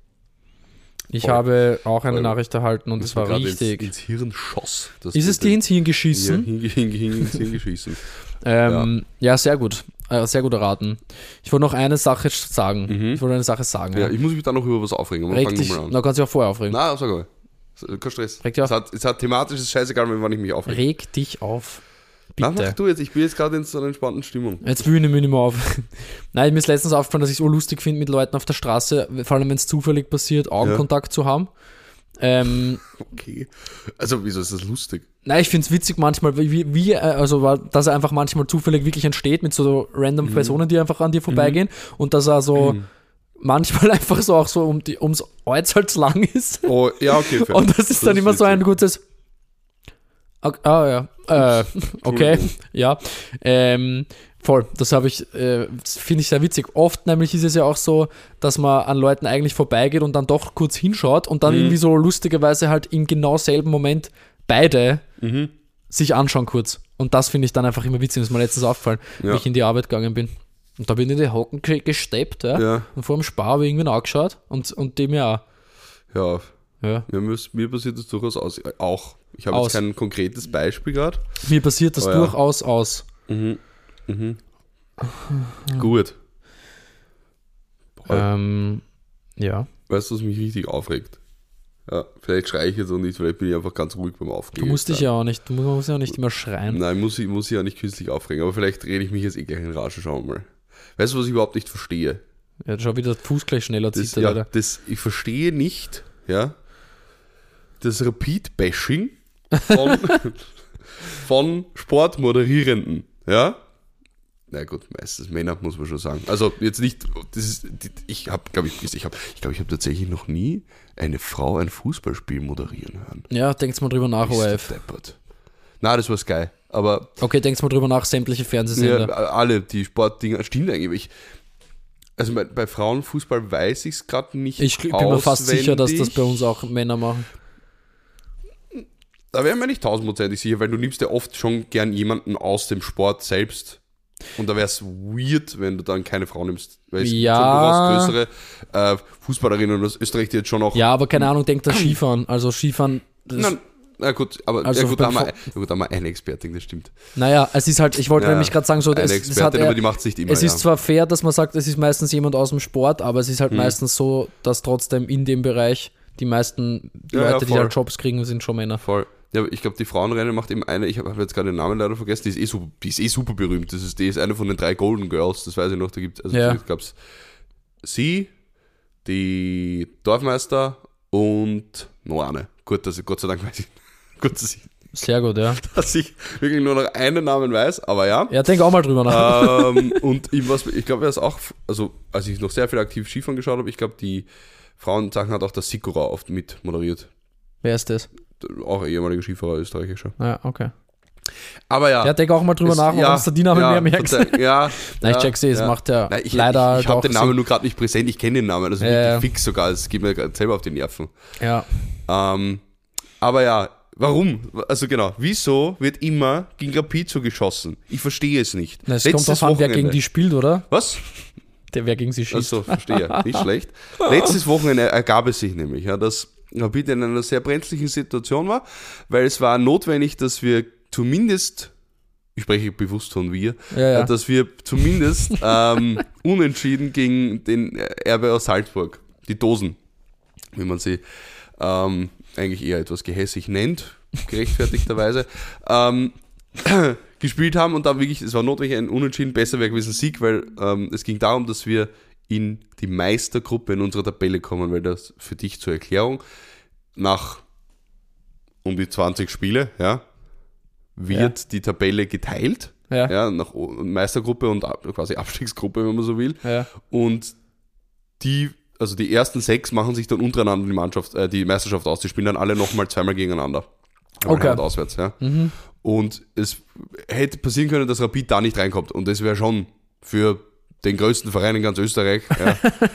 Ich Voll. habe auch eine Voll. Nachricht erhalten und Das es war mir gerade richtig. Ins, ins Hirn schoss. Das Ist es die ins Hirn Ja, geschissen? hinge, hinge, hinge, ins Hirn geschissen. Ähm, ja. sehr gut. Äh, sehr gut erraten. Ich wollte noch eine Sache sagen. Mhm. Ich wollte eine Sache sagen. Ja, Ja. ich muss mich da noch über was aufregen. Aber Reg fangen dich, wir mal an. na, kannst du auch vorher aufregen. Na, sag mal. Kein Stress. Reg dich Es auf. hat, es hat thematisch, ist scheißegal, wann ich mich aufrege. Reg dich auf. Na, mach Bitte. du jetzt. Ich bin jetzt gerade in so einer entspannten Stimmung. Jetzt will ich mich nicht mehr auf. Nein, mir ist letztens aufgefallen, dass ich es so lustig finde, mit Leuten auf der Straße, vor allem wenn es zufällig passiert, Augenkontakt zu haben. Ähm, Okay. Also, wieso ist das lustig? nein, ich finde es witzig manchmal, wie, wie, äh, also, war- dass er einfach manchmal zufällig wirklich entsteht mit so random Mhm. Personen, die einfach an dir vorbeigehen und dass er so manchmal einfach so auch so um die, ums Kreuz halt so lang ist. Oh, ja, okay. fair. Und das ist dann immer so ein kurzes. Ok- Ah ja, äh, okay, Entschuldigung. ja. Ähm, voll, das habe ich, äh, finde ich sehr witzig. Oft nämlich ist es ja auch so, dass man an Leuten eigentlich vorbeigeht und dann doch kurz hinschaut und dann Mhm. irgendwie so lustigerweise halt im genau selben Moment beide Mhm. sich anschauen kurz. Und das finde ich dann einfach immer witzig. Das ist mir letztens aufgefallen, Ja. wie ich in die Arbeit gegangen bin. Und da bin ich in die Hocken ge- gesteppt, ja. Ja, Und vor dem Spar habe ich irgendwann angeschaut und, und dem ja auch. ja. Ja. Mir, müß- mir passiert das durchaus aus. Äh, Auch. Ich habe Aus. jetzt kein konkretes Beispiel gerade. Mir passiert das Oh ja. durchaus aus. Mhm. Mhm. Gut. Boah, Ähm, ja. weißt du, was mich richtig aufregt? Ja, vielleicht schreie ich jetzt auch nicht, vielleicht bin ich einfach ganz ruhig beim Du Aufgehen. musst dich ja auch nicht, du musst, man muss ja auch nicht immer schreien. Nein, muss ich, muss ich ja nicht künstlich aufregen, aber vielleicht rede ich mich jetzt eh gleich in Rage, schauen wir mal. Weißt du, was ich überhaupt nicht verstehe? Ja, schau, wie der Fuß gleich schneller Das, zieht, der ja, leider. das, ich verstehe nicht, ja, das Repeat-Bashing von, von Sportmoderierenden, ja. Na gut, meistens Männer, muss man schon sagen. Also jetzt nicht, das ist, ich habe, glaube ich, ich habe, ich glaube, ich habe tatsächlich noch nie eine Frau ein Fußballspiel moderieren hören. Ja, denkst mal drüber nach, O R F. Bist du deppert. Na, das war Sky, aber Okay, denkst mal drüber nach, sämtliche ja, Fernsehsender. alle die Sportdinger stimmt eigentlich. Also bei, bei Frauenfußball weiß ich es gerade nicht. Ich bin mir fast sicher, dass das bei uns auch Männer machen. Da wäre mir nicht tausendprozentig sicher, weil du nimmst ja oft schon gern jemanden aus dem Sport selbst. Und da wäre es weird, wenn du dann keine Frau nimmst. Weil es Ja. schon durchaus größere äh, Fußballerinnen aus Österreich, die jetzt schon auch... Ja, aber keine Ahnung, denkt das Skifahren. Also Skifahren... Das, Nein, na gut, aber Also ja, gut, da beim haben wir, Fu- ja, gut, da haben wir eine Expertin, das stimmt. Naja, es ist halt, ich wollte Ja, nämlich gerade sagen, so, eine es, Expertin, es hat aber eher, die macht es nicht immer. es ist ja. zwar fair, dass man sagt, es ist meistens jemand aus dem Sport, aber es ist halt Hm. meistens so, dass trotzdem in dem Bereich die meisten Ja, ja, Leute, die voll. da Jobs kriegen, sind schon Männer. Voll. Ja, aber ich glaube, die Frauenrennen macht eben eine, ich habe hab jetzt gerade den Namen leider vergessen, die ist eh super, die ist eh super berühmt. Das ist, die ist eine von den drei Golden Girls, das weiß ich noch, da gibt es, also Ja. da gab's sie, die Dorfmeister und noch eine. Gut, dass ich, Gott sei Dank weiß ich, gut, dass ich, Sehr gut, ja. dass ich wirklich nur noch einen Namen weiß, aber ja. Ja, denk auch mal drüber nach. ähm, und ich, was- ich glaube, er ist auch, also als ich noch sehr viel aktiv Skifahren geschaut habe, ich glaube, die Frauensachen hat auch der Sikora oft mit moderiert. Wer ist das? Auch ein ehemaliger Skifahrer, österreichischer. Ja, okay. Aber ja. Ja, denk auch mal drüber Es- nach, warum du die Namen ja, mehr merkst. verzeih- Ja, Nein, ich ja, check's eh, es ja. macht ja Nein, ich, leider ich, halt ich habe auch den Namen so- nur gerade nicht präsent, ich kenne den Namen, also Ja, wirklich ja. fix sogar, es geht mir grad selber auf die Nerven. Ja. Ähm, aber ja, warum? Also genau, wieso wird immer gegen Rapid so geschossen? Ich verstehe es nicht. Na, es kommt Letztes drauf an, wer gegen Wochenende- die spielt, oder? Was? Der, wer gegen sie schießt. Achso, verstehe, nicht schlecht. Letztes Wochenende ergab es sich nämlich, ja, dass Rapid in einer sehr brenzlichen Situation war, weil es war notwendig, dass wir zumindest, ich spreche bewusst von wir, Ja, ja. äh, dass wir zumindest ähm, unentschieden gegen den R B aus Salzburg, die Dosen, wie man sie ähm, eigentlich eher etwas gehässig nennt, gerechtfertigterweise, ähm, gespielt haben und dann wirklich, es war notwendig, ein Unentschieden, besser wäre gewesen Sieg, weil ähm, es ging darum, dass wir in die Meistergruppe in unserer Tabelle kommen, weil das für dich zur Erklärung nach um die zwanzig Spiele, ja, wird die Tabelle geteilt, Ja. ja, nach O- Meistergruppe und Ab- quasi Abstiegsgruppe, wenn man so will. Ja. Und die, also die ersten sechs machen sich dann untereinander die Mannschaft, äh, die Meisterschaft aus. Die spielen dann alle nochmal zweimal gegeneinander. Aber Okay. halt auswärts, ja. Und es hätte passieren können, dass Rapid da nicht reinkommt. Und das wäre schon für den größten Verein in ganz Österreich ja,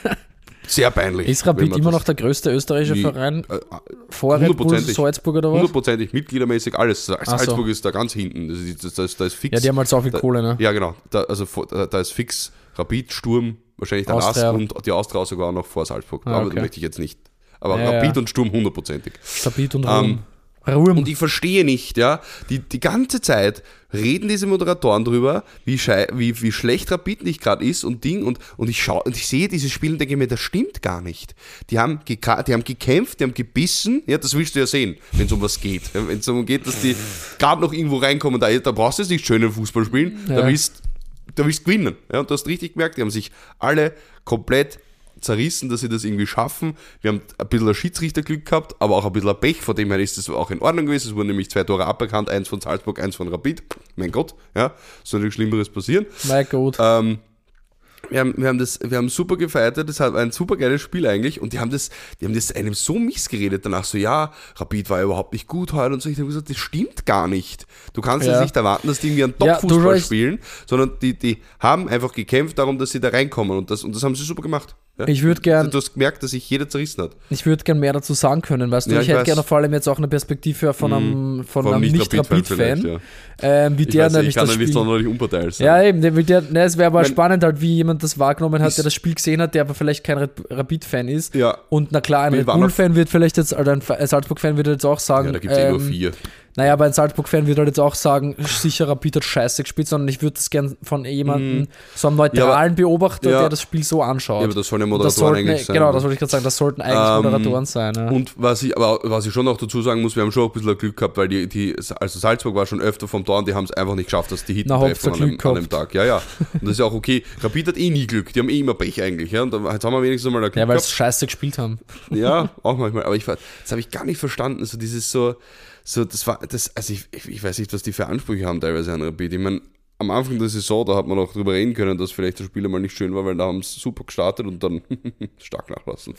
sehr peinlich. Ist wenn Rapid man immer das- noch der größte österreichische Nie- Verein? äh, Vor Red Bull hundertprozentig. Salzburg oder was? hundertprozentig, mitgliedermäßig, alles. Salzburg so. ist da ganz hinten. Das ist, das, das, das ist fix. Ja, die haben halt so viel da, Kohle, ne? Ja, genau. Da, also vor- da, da ist fix Rapid, Sturm, wahrscheinlich der Austria. L A S und die Austria sogar noch vor Salzburg. Ah, Aber okay. da möchte ich jetzt nicht. Aber Ja, Rapid ja. und Sturm hundertprozentig. Rapid und Ähm, Ruhm. Ruhm. Und ich verstehe nicht, ja, die, die ganze Zeit reden diese Moderatoren drüber, wie, schei wie, wie schlecht Rapid nicht gerade ist und Ding und, und ich schaue und ich sehe dieses Spiel und denke mir, das stimmt gar nicht. Die haben, geka- die haben gekämpft, die haben gebissen, ja, das willst du ja sehen, wenn es um was geht. Wenn es darum geht, dass die gerade noch irgendwo reinkommen, da, da brauchst du jetzt nicht schönen Fußball spielen, Ja. da willst da willst gewinnen. Ja, und du hast richtig gemerkt, die haben sich alle komplett zerrissen, dass sie das irgendwie schaffen. Wir haben ein bisschen ein Schiedsrichterglück gehabt, aber auch ein bisschen ein Pech, von dem her ist das auch in Ordnung gewesen. Es wurden nämlich zwei Tore aberkannt, eins von Salzburg, eins von Rapid. Mein Gott, ja, soll nichts Schlimmeres passieren. Mein Gott. Ähm, wir haben, wir haben das, wir haben super gefeiert, das war ein super geiles Spiel eigentlich und die haben das, die haben das einem so missgeredet danach, so ja, Rapid war ja überhaupt nicht gut heute und so. Ich habe gesagt, das stimmt gar nicht. Du kannst Ja. jetzt nicht erwarten, dass die irgendwie einen Ja, Top-Fußball du weißt- spielen, sondern die, die haben einfach gekämpft darum, dass sie da reinkommen und das, und das haben sie super gemacht. Ja? Ich würde gern, Du hast gemerkt, dass sich jeder zerrissen hat. ich würde gern mehr dazu sagen können, weißt du? Ja, ich ich hätte weiß. gerne vor allem jetzt auch eine Perspektive von einem, von Vom einem Nicht-Rapid-Fan Nicht-Rapid-Fan, vielleicht, ähm, wie Ich der weiß nicht, nämlich ich kann das ja nicht Spiel... sonderlich unparteiisch sein. Ja, eben, der, der, ne, es wäre aber Wenn- spannend halt, wie jemand das wahrgenommen hat, Ist- der das Spiel gesehen hat, der aber vielleicht kein Red- Rapid-Fan ist. Ja. Und na klar, ein Wir Red waren Bull-Fan wird vielleicht jetzt, oder ein Fa- Salzburg-Fan wird jetzt auch sagen, Ja, da gibt es eh nur ähm, vier. naja, aber ein Salzburg-Fan wird halt jetzt auch sagen, sicher Rapid hat scheiße gespielt, sondern ich würde das gern von jemandem, so einem neutralen Beobachter, ja. der das Spiel so anschaut. Ja, aber das sollen ja das Moderatoren sollten, eigentlich sein. genau, das wollte ich gerade sagen, das sollten eigentlich Ähm, Moderatoren sein. Ja. Und was ich, aber was ich schon noch dazu sagen muss, wir haben schon auch ein bisschen Glück gehabt, weil die, die also Salzburg war schon öfter vom Tor und die haben es einfach nicht geschafft, dass die Hitten Na, treffen Hauptsache an einem, Glück an einem Tag. Ja, ja. Und das ist ja auch okay. Rapid hat eh nie Glück, die haben eh immer Pech eigentlich. Ja. Und da- jetzt haben wir wenigstens mal ein Glück ja, weil gehabt. sie scheiße gespielt haben. Ja, auch manchmal. Aber ich, war- das habe ich gar nicht verstanden. So dieses so, so das war, das, also ich, ich, ich weiß nicht, was die für Ansprüche haben teilweise an Rapid. Ich meine, am Anfang der Saison, da hat man auch drüber reden können, dass vielleicht das Spiel mal nicht schön war, weil da haben sie super gestartet und dann stark nachlassen.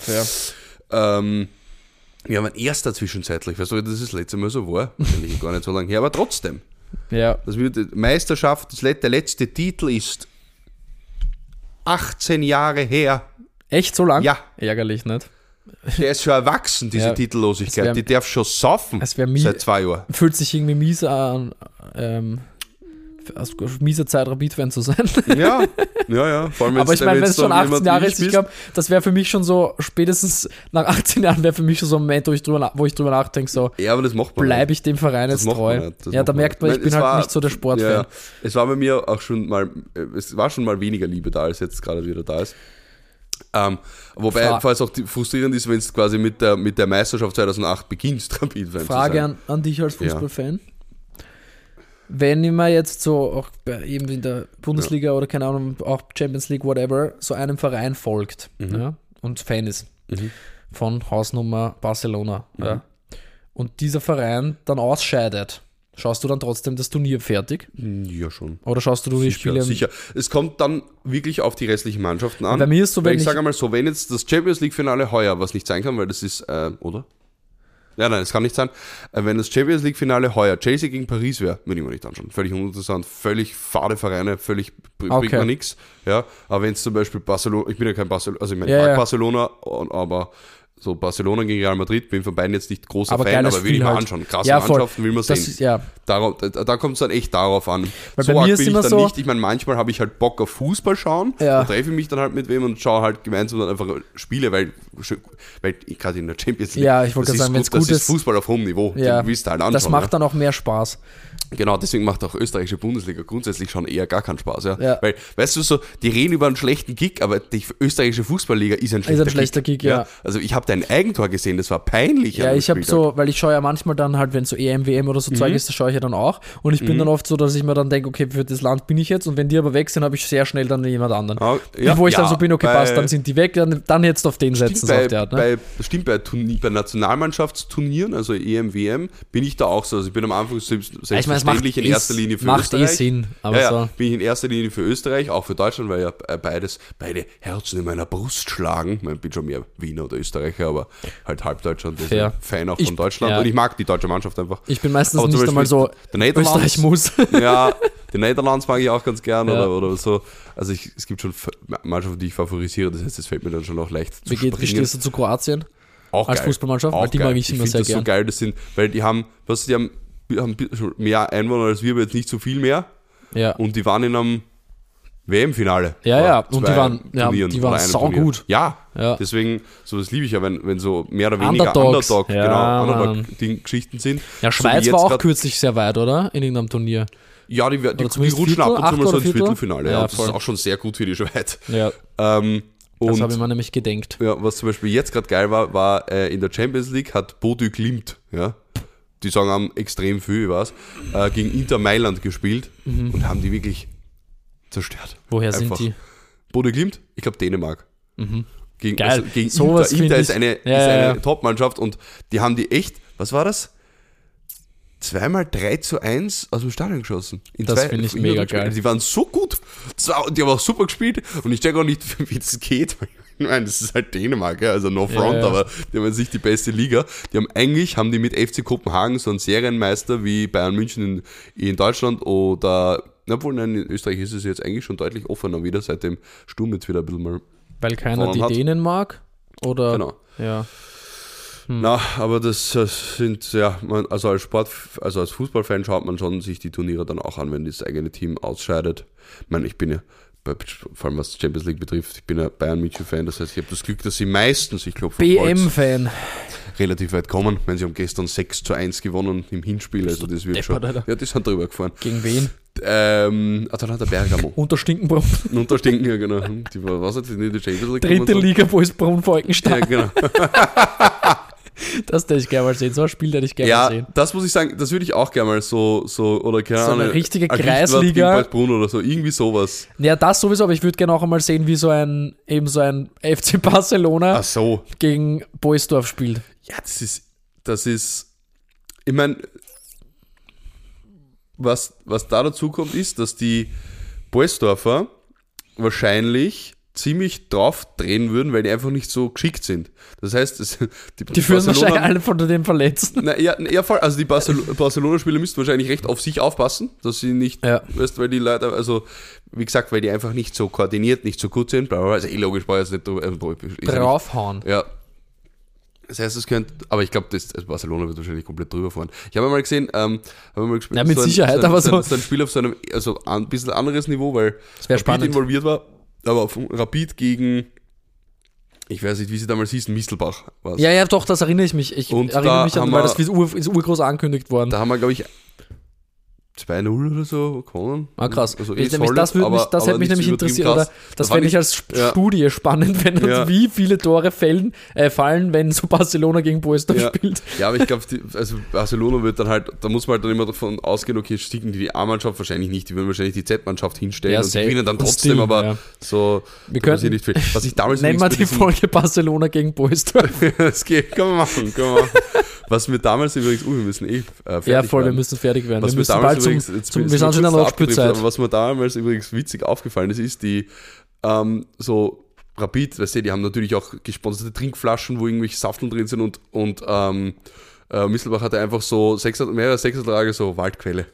Ja. Ähm, wir haben ein erster zwischenzeitlich, weißt du, das ist das letzte Mal so war, eigentlich gar nicht so lange her, aber trotzdem. Ja. Das wird Meisterschaft, das, let- der letzte Titel ist achtzehn Jahre her. Echt so lang? Ja. Ärgerlich, nicht? Der ist schon erwachsen, diese Ja, Titellosigkeit. wär, die darf schon saufen es wär mi- seit zwei Jahren. Fühlt sich irgendwie mies an, ähm, aus mieser Zeit Rapid-Fan zu sein. Ja, ja, ja. Vor allem, Aber ich meine, wenn es schon achtzehn Jahre ist, ich bist. glaube, das wäre für mich schon so, spätestens nach achtzehn Jahren wäre für mich schon so ein Moment, wo ich drüber, wo ich drüber nachdenke, so, Ja, aber das macht man bleibe ich dem Verein Das jetzt macht man treu. nicht, das Ja, macht da man merkt man, nicht. ich bin Es halt war- nicht so der Sportfan. Ja, ja. Es war bei mir auch schon mal, es war schon mal weniger Liebe da, als jetzt gerade wieder da ist. Ähm, wobei, Fra- falls auch die, frustrierend ist, wenn es quasi mit der, mit der Meisterschaft zweitausendacht beginnst, Rapid-Fan zu Frage sein. an, an dich als Fußballfan. Wenn ich mir jetzt so auch bei, eben in der Bundesliga oder keine Ahnung, auch Champions League, whatever, so einem Verein folgt ja, und Fan ist Mhm. von Hausnummer Barcelona Mhm. ja, und dieser Verein dann ausscheidet, schaust du dann trotzdem das Turnier fertig? Ja, schon. Oder schaust du die Sicher, Spiele? sicher. Es kommt dann wirklich auf die restlichen Mannschaften an. Bei mir ist so, Weil wenn ich ich, sage einmal so, wenn jetzt das Champions League-Finale heuer, was nicht sein kann, weil das ist, äh, oder? Ja, nein, das kann nicht sein. Äh, wenn das Champions League-Finale heuer Chelsea gegen Paris wäre, würde ich mir nicht anschauen. Völlig uninteressant, völlig fade Vereine, völlig br- Okay. bringt mir nichts. Ja, aber wenn es zum Beispiel Barcelona, ich bin ja kein Barcelona, also ich meine, Ja, ich mag ja. Barcelona, aber so Barcelona gegen Real Madrid, bin von beiden jetzt nicht großer Aber Fan, geiles aber will ich Spiel mir halt. anschauen. Krasse Ja, voll. Mannschaften will man das sehen. ist, ja, Darauf, da da kommt es dann echt darauf an. Weil so bei mir arg ist bin ich immer dann so- nicht. Ich meine, manchmal habe ich halt Bock auf Fußball schauen. Ja. Da treffe ich mich dann halt mit wem und schaue halt gemeinsam dann einfach Spiele, weil, weil gerade in der Champions League. Ja, ich wollte das gerade sagen, ist wenn's gut, gut das ist ist- Fußball auf hohem Niveau. ja, Den willst du halt anschauen. das macht ja. dann auch mehr Spaß. Genau, deswegen macht auch österreichische Bundesliga grundsätzlich schon eher gar keinen Spaß. Ja? Ja. Weil, weißt du, so, die reden über einen schlechten Kick, aber die österreichische Fußballliga ist ein schlechter, ein schlechter Kick, ja. Also ich habe dein Eigentor gesehen, das war peinlich. Ja, an dem ich habe Spieltag. so, weil ich schaue ja manchmal dann halt, wenn so E M, W M oder so Zeug ist, das schaue ich ja dann auch. Und ich bin dann oft so, dass ich mir dann denke, okay, für das Land bin ich jetzt. Und wenn die aber weg sind, habe ich sehr schnell dann jemand anderen. Ah, ja, Wo ich dann ja, so bin, okay, bei- passt, dann sind die weg, dann, dann jetzt auf den setzen, Stimmt bei, sagt der. Ne? bei, stimmt, bei, Turnier, bei Nationalmannschaftsturnieren, also E M, W M, bin ich da auch so. Also ich bin am Anfang selbst, ich meine, es macht, selbstverständlich in eh- erster Linie für macht Österreich. eh Sinn, aber ja, ja, so. bin ich in erster Linie für Österreich, auch für Deutschland, weil ja beides, beide Herzen in meiner Brust schlagen. Ich bin schon mehr Wiener oder Österreicher, aber halt halb Deutschland, das ist Fair. ein Fan auch Ich- von Deutschland. ja. Und ich mag die deutsche Mannschaft einfach. Ich bin meistens Aber zum nicht einmal so, Beispiel der Netherlands- Österreich muss. Ja, die Netherlands mag ich auch ganz gern Ja. oder, oder so. Also ich, es gibt schon F- Mannschaften, die ich favorisiere, das heißt, es fällt mir dann schon auch leicht zu Wie, geht, wie springen. stehst du zu Kroatien? Auch als geil. Fußballmannschaft? Auch Weil die geil. mag ich immer find sehr das gern. so geil, das sind, weil die haben, was die haben, die haben schon mehr Einwohner als wir, aber jetzt nicht so viel mehr. Ja. Und die waren in einem W M-Finale. Ja, Oder ja, und die zwei waren- ja, Turnieren die waren oder einem saugut. Turnier. Ja, Ja. deswegen, sowas liebe ich ja, wenn, wenn so mehr oder weniger Underdogs. Underdog, Ja, genau, Mann. Underdog-Geschichten sind. Ja, So Schweiz wie war jetzt auch grad- kürzlich sehr weit, oder? In irgendeinem Turnier. Ja, die, die, die, die zumindest rutschen ab Viertel, und zu mal Achtel so oder ins Viertel? Viertelfinale. Ja, Ja, das voll. ist auch schon sehr gut für die Schweiz. Ja, Ähm, das und habe ich mir nämlich gedenkt. ja, was zum Beispiel jetzt gerade geil war, war äh, in der Champions League hat Bodø Glimt, ja, die sagen haben extrem viel, ich weiß, äh, gegen Inter Mailand gespielt und haben die wirklich zerstört. Woher Einfach. sind die? Bodø Glimt, ich glaube Dänemark. Gegen, Geil. also gegen Sowas Inter, find Inter ich- ist eine, Ja, ist ja, eine ja. Top-Mannschaft und die haben die echt, was war das? Zweimal drei zu eins aus dem Stadion geschossen. In Das zwei- finde ich in mega Spielen. geil. Die waren so gut. Das war, die haben auch super gespielt und ich check auch nicht, wie das geht. Ich meine, das ist halt Dänemark, ja, also no front, Ja, ja. aber die haben jetzt nicht die beste Liga. Die haben eigentlich, haben die mit F C Kopenhagen so einen Serienmeister wie Bayern München in, in Deutschland oder, obwohl, nein, in Österreich ist es jetzt eigentlich schon deutlich offener wieder, seit dem Sturm jetzt wieder ein bisschen mal. Weil keiner Vorne die hat. Dänen mag? Oder? Genau. Ja. Na, aber das, das sind, ja, man, also als Sport, also als Fußballfan schaut man schon sich die Turniere dann auch an, wenn das eigene Team ausscheidet. Ich meine, ich bin ja, bei, vor allem was Champions League betrifft, ich bin ja Bayern München-Fan, das heißt, ich habe das Glück, dass sie meistens, ich glaube, B M-Fan. relativ weit kommen. Ich meine, sie haben gestern sechs zu eins gewonnen im Hinspiel, also das wird schon, deppert, Alter. ja, die sind drüber gefahren. Gegen wen? Ähm, Atalanta Bergamo. Unter Stinkenbrunn. Unterstinken, ja, genau. Die war, was hat die nicht die Champions League Dritte gewonnen? Liga, wo ist Brunn Ja, Falkenstein? genau. Das hätte ich gerne mal sehen. So ein Spiel hätte ich gerne Ja, mal sehen. das muss ich sagen, das würde ich auch gerne mal so, so oder keine So eine Ahnung, richtige ein Richtwert Kreisliga. gegen Waldbrunn oder so, irgendwie sowas. Ja, das sowieso, aber ich würde gerne auch einmal sehen, wie so ein, eben so ein F C Barcelona Ach so. gegen Boisdorf spielt. Ja, das ist, das ist, ich meine, was, was da dazu kommt, ist, dass die Boisdorfer wahrscheinlich ziemlich drauf drehen würden, weil die einfach nicht so geschickt sind. Das heißt, es, die, die führen wahrscheinlich alle von den Verletzten. Na, ja, ja, voll. Also die Barcel- Barcelona-Spieler müssten wahrscheinlich recht auf sich aufpassen, dass sie nicht, ja. weißt, weil die Leute, also wie gesagt, weil die einfach nicht so koordiniert, nicht so gut sind, bla bla bla. Also eh logisch, war jetzt nicht also, draufhauen. Ja. Das heißt, es könnte, aber ich glaube, das also Barcelona wird wahrscheinlich komplett drüber fahren. Ich habe mal gesehen, ähm, habe mal gespielt, ja, mit so ein, Sicherheit, so ein, aber so so. ein, so ein Spiel auf so einem, also ein bisschen anderes Niveau, weil Rapid spannend. involviert war, aber auf Rapid gegen, ich weiß nicht, wie sie damals hießen, Mistelbach war es. Ja, ja, doch, das erinnere ich mich. Ich Und erinnere mich an, weil wir, das ist, ur, ist urgroß angekündigt worden. Da haben wir, glaube ich, zwei null oder so gewonnen. Ah, krass. Also ich, eh nämlich, solid, das würde mich, das aber hätte mich nämlich interessiert. Oder das fände ich als ja. Studie spannend, wenn ja. wie viele Tore fällen, äh, fallen, wenn so Barcelona gegen Boesdorf ja. spielt. Ja, aber ich glaube, also Barcelona wird dann halt, da muss man halt dann immer davon ausgehen, okay, stiegen die die A-Mannschaft wahrscheinlich nicht, die würden wahrscheinlich die Z-Mannschaft hinstellen ja, und die gewinnen dann trotzdem, Still, aber ja. so, wir könnten, nicht viel. Was ich damals nennen wir die Folge Barcelona gegen Boesdorf. Das geht, kann man machen, kann man machen. Was wir damals übrigens, oh, wir müssen eh äh, fertig Ja, voll, werden. wir müssen fertig werden. Was wir mir müssen bald übrigens, zum, jetzt, zum jetzt wir sind schon in der Nachspielzeit. Aber was mir damals übrigens witzig aufgefallen ist, ist die ähm, so Rapid, weißt du, die haben natürlich auch gesponserte Trinkflaschen, wo irgendwelche Safteln drin sind und, und ähm, äh, Mistelbach hatte einfach so sechs, mehrere Sechsertage so Waldquelle.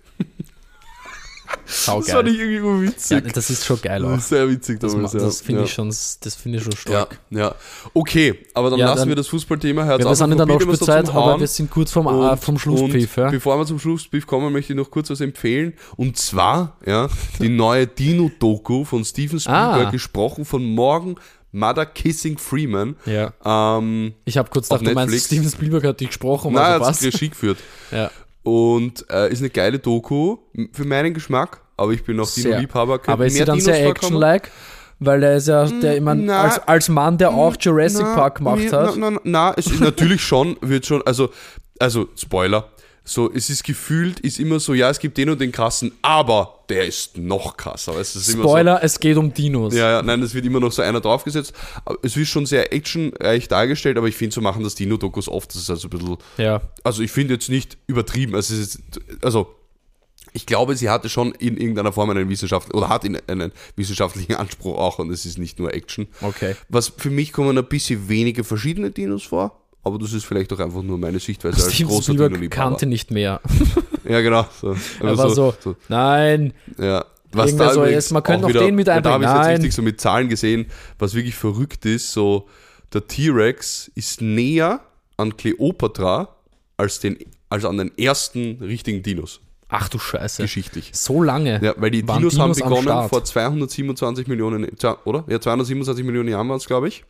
Sau das geil. fand ich irgendwie witzig. Ja, das ist schon geil auch. Das ist sehr witzig Das, damals, das, ja. das finde ja. ich schon, das finde ich schon stark. Ja, ja. Okay, aber dann Ja, lassen dann- wir das Fußballthema. Hört Ja, wir auf, sind in der probiert immer so Nachspielzeit, zum aber Hauen. wir sind kurz vom, Und- äh, vom Schlusspfiff. Und Ja. bevor wir zum Schlusspfiff kommen, möchte ich noch kurz was empfehlen. Und zwar, ja, die neue Dino-Doku von Steven Spielberg, Ah. gesprochen von Morgan Mother Kissing Freeman. Ja. Ähm, Ich habe kurz Auf gedacht, du meinst, Netflix. Steven Spielberg hat die gesprochen, nein, er also hat was? Regie geführt. Ja. Und äh, ist eine geile Doku, für meinen Geschmack, aber ich bin auch Sehr. Dino-Liebhaber. Könnten Aber ist sie mehr dann Dinos sehr vorkommen? action-like? Weil er ist ja, der, ich mein, na, als, als Mann, der auch Jurassic Na, Park gemacht nee, hat. Na, na, na, es ist natürlich schon, wird schon, also, also Spoiler, so, es ist gefühlt, ist immer so, ja, es gibt den und den krassen, aber der ist noch krasser. Weißt, es ist immer Spoiler, es geht um Dinos. so, ja, ja, nein, es wird immer noch so einer draufgesetzt. Aber es wird schon sehr actionreich dargestellt, aber ich finde, so machen das Dino-Dokus oft, das ist also ein bisschen, Ja. also ich finde jetzt nicht übertrieben, also, es ist, also ich glaube, sie hatte schon in irgendeiner Form einen wissenschaftlichen, oder hat in einen wissenschaftlichen Anspruch auch und es ist nicht nur Action. Okay. Was für mich kommen ein bisschen wenige verschiedene Dinos vor, aber das ist vielleicht auch einfach nur meine Sichtweise als Steven großer Spielberg Dino-Liebhaber. kannte nicht mehr. Ja, genau. So. Er Aber war so, so, nein, ja. Was Irgendwer da so, übrigens jetzt, man könnte auch noch wieder, den mit ja, da einbringen. habe ich jetzt Nein. richtig so mit Zahlen gesehen, was wirklich verrückt ist, so der T-Rex ist näher an Kleopatra als, den, als an den ersten richtigen Dinos, ach du Scheiße. geschichtlich. So lange. Ja, weil die waren Dinos, haben Dinos am begonnen Start. vor zweihundertsiebenundzwanzig Millionen, oder? Ja, zweihundertsiebenundzwanzig Millionen Jahren waren es, glaube ich.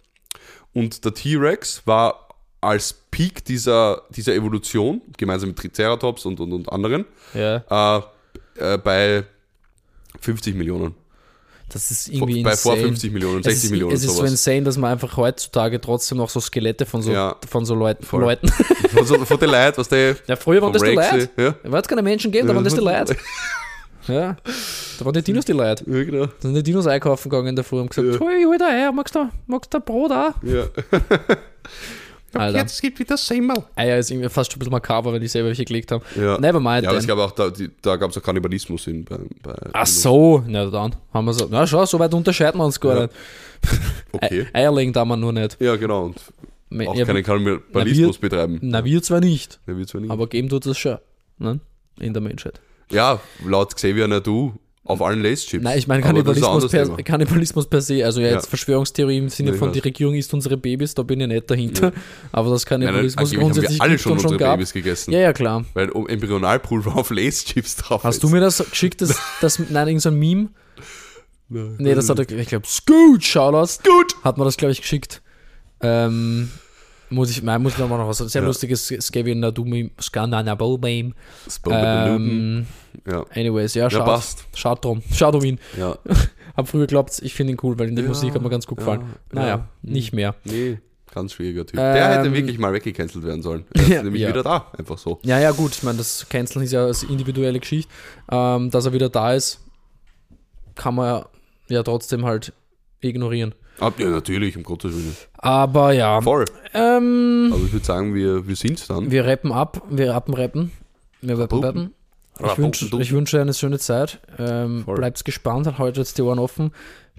Und der T-Rex war als Peak dieser, dieser Evolution, gemeinsam mit Triceratops und, und, und anderen, Ja, äh, äh, bei fünfzig Millionen. das ist irgendwie Bei vor insane. fünfzig Millionen, Es sechzig ist, Millionen, es ist so sowas. insane, dass man einfach heutzutage trotzdem noch so Skelette von so, Ja. von so Leuten, Voll. Leuten. Von, so, von den Leuten, was der. Ja, früher waren das die Rexy, Leute. ja. Da war jetzt keine Menschen gegeben, da waren das die Leute. Ja, da waren die Dinos die Leute. Ja, genau. Da sind die Dinos einkaufen gegangen in der Früh und gesagt, Ja. hui, hol da her, magst du, magst du Brot auch? Ja. Alter. Jetzt gibt wieder Semmel. Eier ist irgendwie fast schon ein bisschen makaber, wenn die selber welche gelegt haben. Ja. Never mind. Ja, aber es then. gab auch, da, die, da gab es auch Kannibalismus in, bei, bei Ach so, na dann haben wir so. Na schau, so weit unterscheiden wir uns gar Ja. nicht. Okay. Ei- Eier legen da wir nur nicht. Ja, genau. Und auch ja, keinen Kannibalismus betreiben. Na, wir zwar nicht, Ja, wir zwar nicht. aber geben tut das schon. Ne? In der Menschheit. Ja, laut Xavier Nadu auf allen Lace-Chips. Nein, ich meine Aber das ist ein Kannibalismus per, anderes Thema. Kannibalismus per se. Also ja, Ja. jetzt Verschwörungstheorie im Sinne Nee, von ich die weiß. Regierung isst unsere Babys, da bin ich nicht dahinter. Aber das Nein, nein, Kannibalismus angeblich haben grundsätzlich wir alle gibt schon und schon unsere gab. Babys gegessen. Ja, ja, klar. Weil um Embryonalpulver auf Lace-Chips drauf Hast ist. du mir das geschickt, das, das nein, irgend so ein Meme? Nein. Nee, das hat er, ich glaube, Scoot, Shoutouts. Gut. Hat mir das, glaube ich, geschickt. Ähm, muss ich, nein, muss ich nochmal noch was. Sehr Ja. lustiges Scavien Nadu-Meme, Scandinavia-Meme. Spoken Ähm, Ja. anyways, ja, Ja, schaut. passt. Schaut drum. Schaut um ihn. Ja. Hab früher geglaubt, ich finde ihn cool, weil in der Ja, Musik hat mir ganz gut ja, gefallen. Naja, ja. nicht mehr. Nee, ganz schwieriger Typ. Ähm, Der hätte wirklich mal weggecancelt werden sollen. Er ist Ja, nämlich ja. wieder da, einfach so. Ja, ja, gut. Ich meine, das Canceln ist ja eine individuelle Geschichte. Ähm, dass er wieder da ist, kann man ja, ja trotzdem halt ignorieren. Ah, ja, natürlich, um Gottes Willen. Aber ja. Voll. Ähm, Aber ich würde sagen, wir, wir sind dann. wir rappen ab. Wir rappen, rappen. Wir rappen, rappen. Ich wünsche ich wünsch eine schöne Zeit. Ähm, Voll. bleibt gespannt, haltet jetzt die Ohren offen.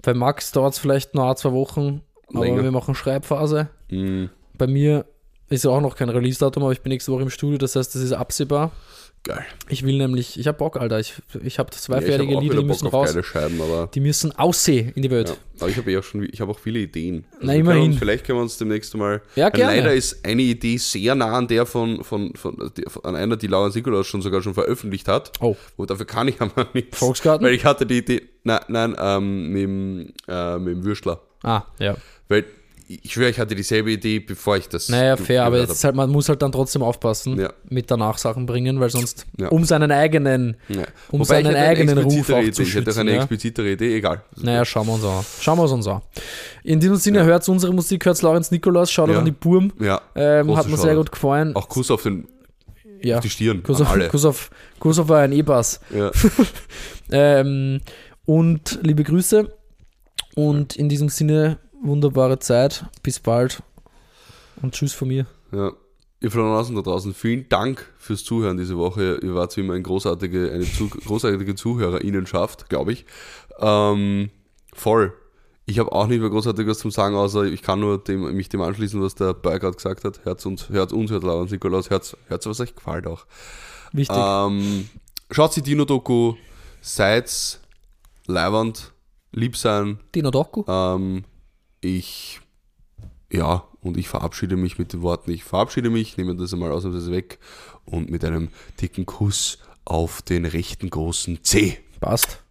Bei Max dauert es vielleicht noch ein, zwei Wochen, aber Länger. wir machen Schreibphase. Mhm. Bei mir ist ja auch noch kein Release-Datum, aber ich bin nächste Woche im Studio, das heißt, das ist absehbar. Geil. Ich will nämlich, ich hab Bock, Alter. Ich, ich habe zwei Ja, ich fertige hab auch Lieder, wieder die müssen Bock auf raus. geile Scheiben, aber, Die müssen aussehen in die Welt. ja. aber ich habe eh auch schon, ich habe auch viele Ideen. Also Na, wir können immerhin. Uns, vielleicht können wir uns demnächst mal. Ja, Weil gerne. Leider ist eine Idee sehr nah an der von, von, von, die- von an einer, die Laurens Nikolaus schon sogar schon veröffentlicht hat. Oh, Wo dafür kann ich aber nichts. Volksgarten? Weil ich hatte die Idee, nein, nein, ähm, mit, dem, äh, mit dem Würstler. Ah, ja. Weil ich schwöre, ich hatte dieselbe Idee, bevor ich das. Naja, fair, aber gehört jetzt ist halt, man muss halt dann trotzdem aufpassen Ja. mit danach Sachen bringen, weil sonst Ja. um seinen eigenen, hab. Ja. um Wobei, seinen ich hätte eine eigenen Ruf explizitere auch Idee. zu Ich hätte auch schützen. eine Ja. explizitere Idee, egal. Naja, schauen wir uns an. Schauen wir uns an. In diesem Sinne, hört unsere Musik, hört Laurens Nikolaus, schaut Ja. an die Burm. Ja, Ähm, große hat mir sehr Shoutout. gut gefallen. Auch Kuss auf, den, ja. auf die Stirn, Kuss an auf, alle. Kuss auf, Kuss auf euren E-Bass. Ja. Ähm, und liebe Grüße. Und in diesem Sinne, wunderbare Zeit. Bis bald. Und tschüss von mir. Ja. Ihr von draußen da draußen, vielen Dank fürs Zuhören diese Woche. Ihr wart wie immer eine großartige, eine zu, großartige ZuhörerInnenschaft, glaube ich. Ähm, voll. Ich habe auch nicht mehr großartig was zum Sagen, außer ich kann nur dem, mich dem anschließen, was der Bayer gerade gesagt hat. Hört uns, hört uns, hört Laurens Nikolaus, hört, hört was euch gefällt auch. Wichtig. Ähm, schaut die Dino-Doku, seid leiwand, lieb sein. Dino Doku. Ähm, ich, ja, und ich verabschiede mich mit den Worten, ich verabschiede mich, nehme das einmal ausnahmsweise weg und mit einem dicken Kuss auf den rechten großen C. Passt.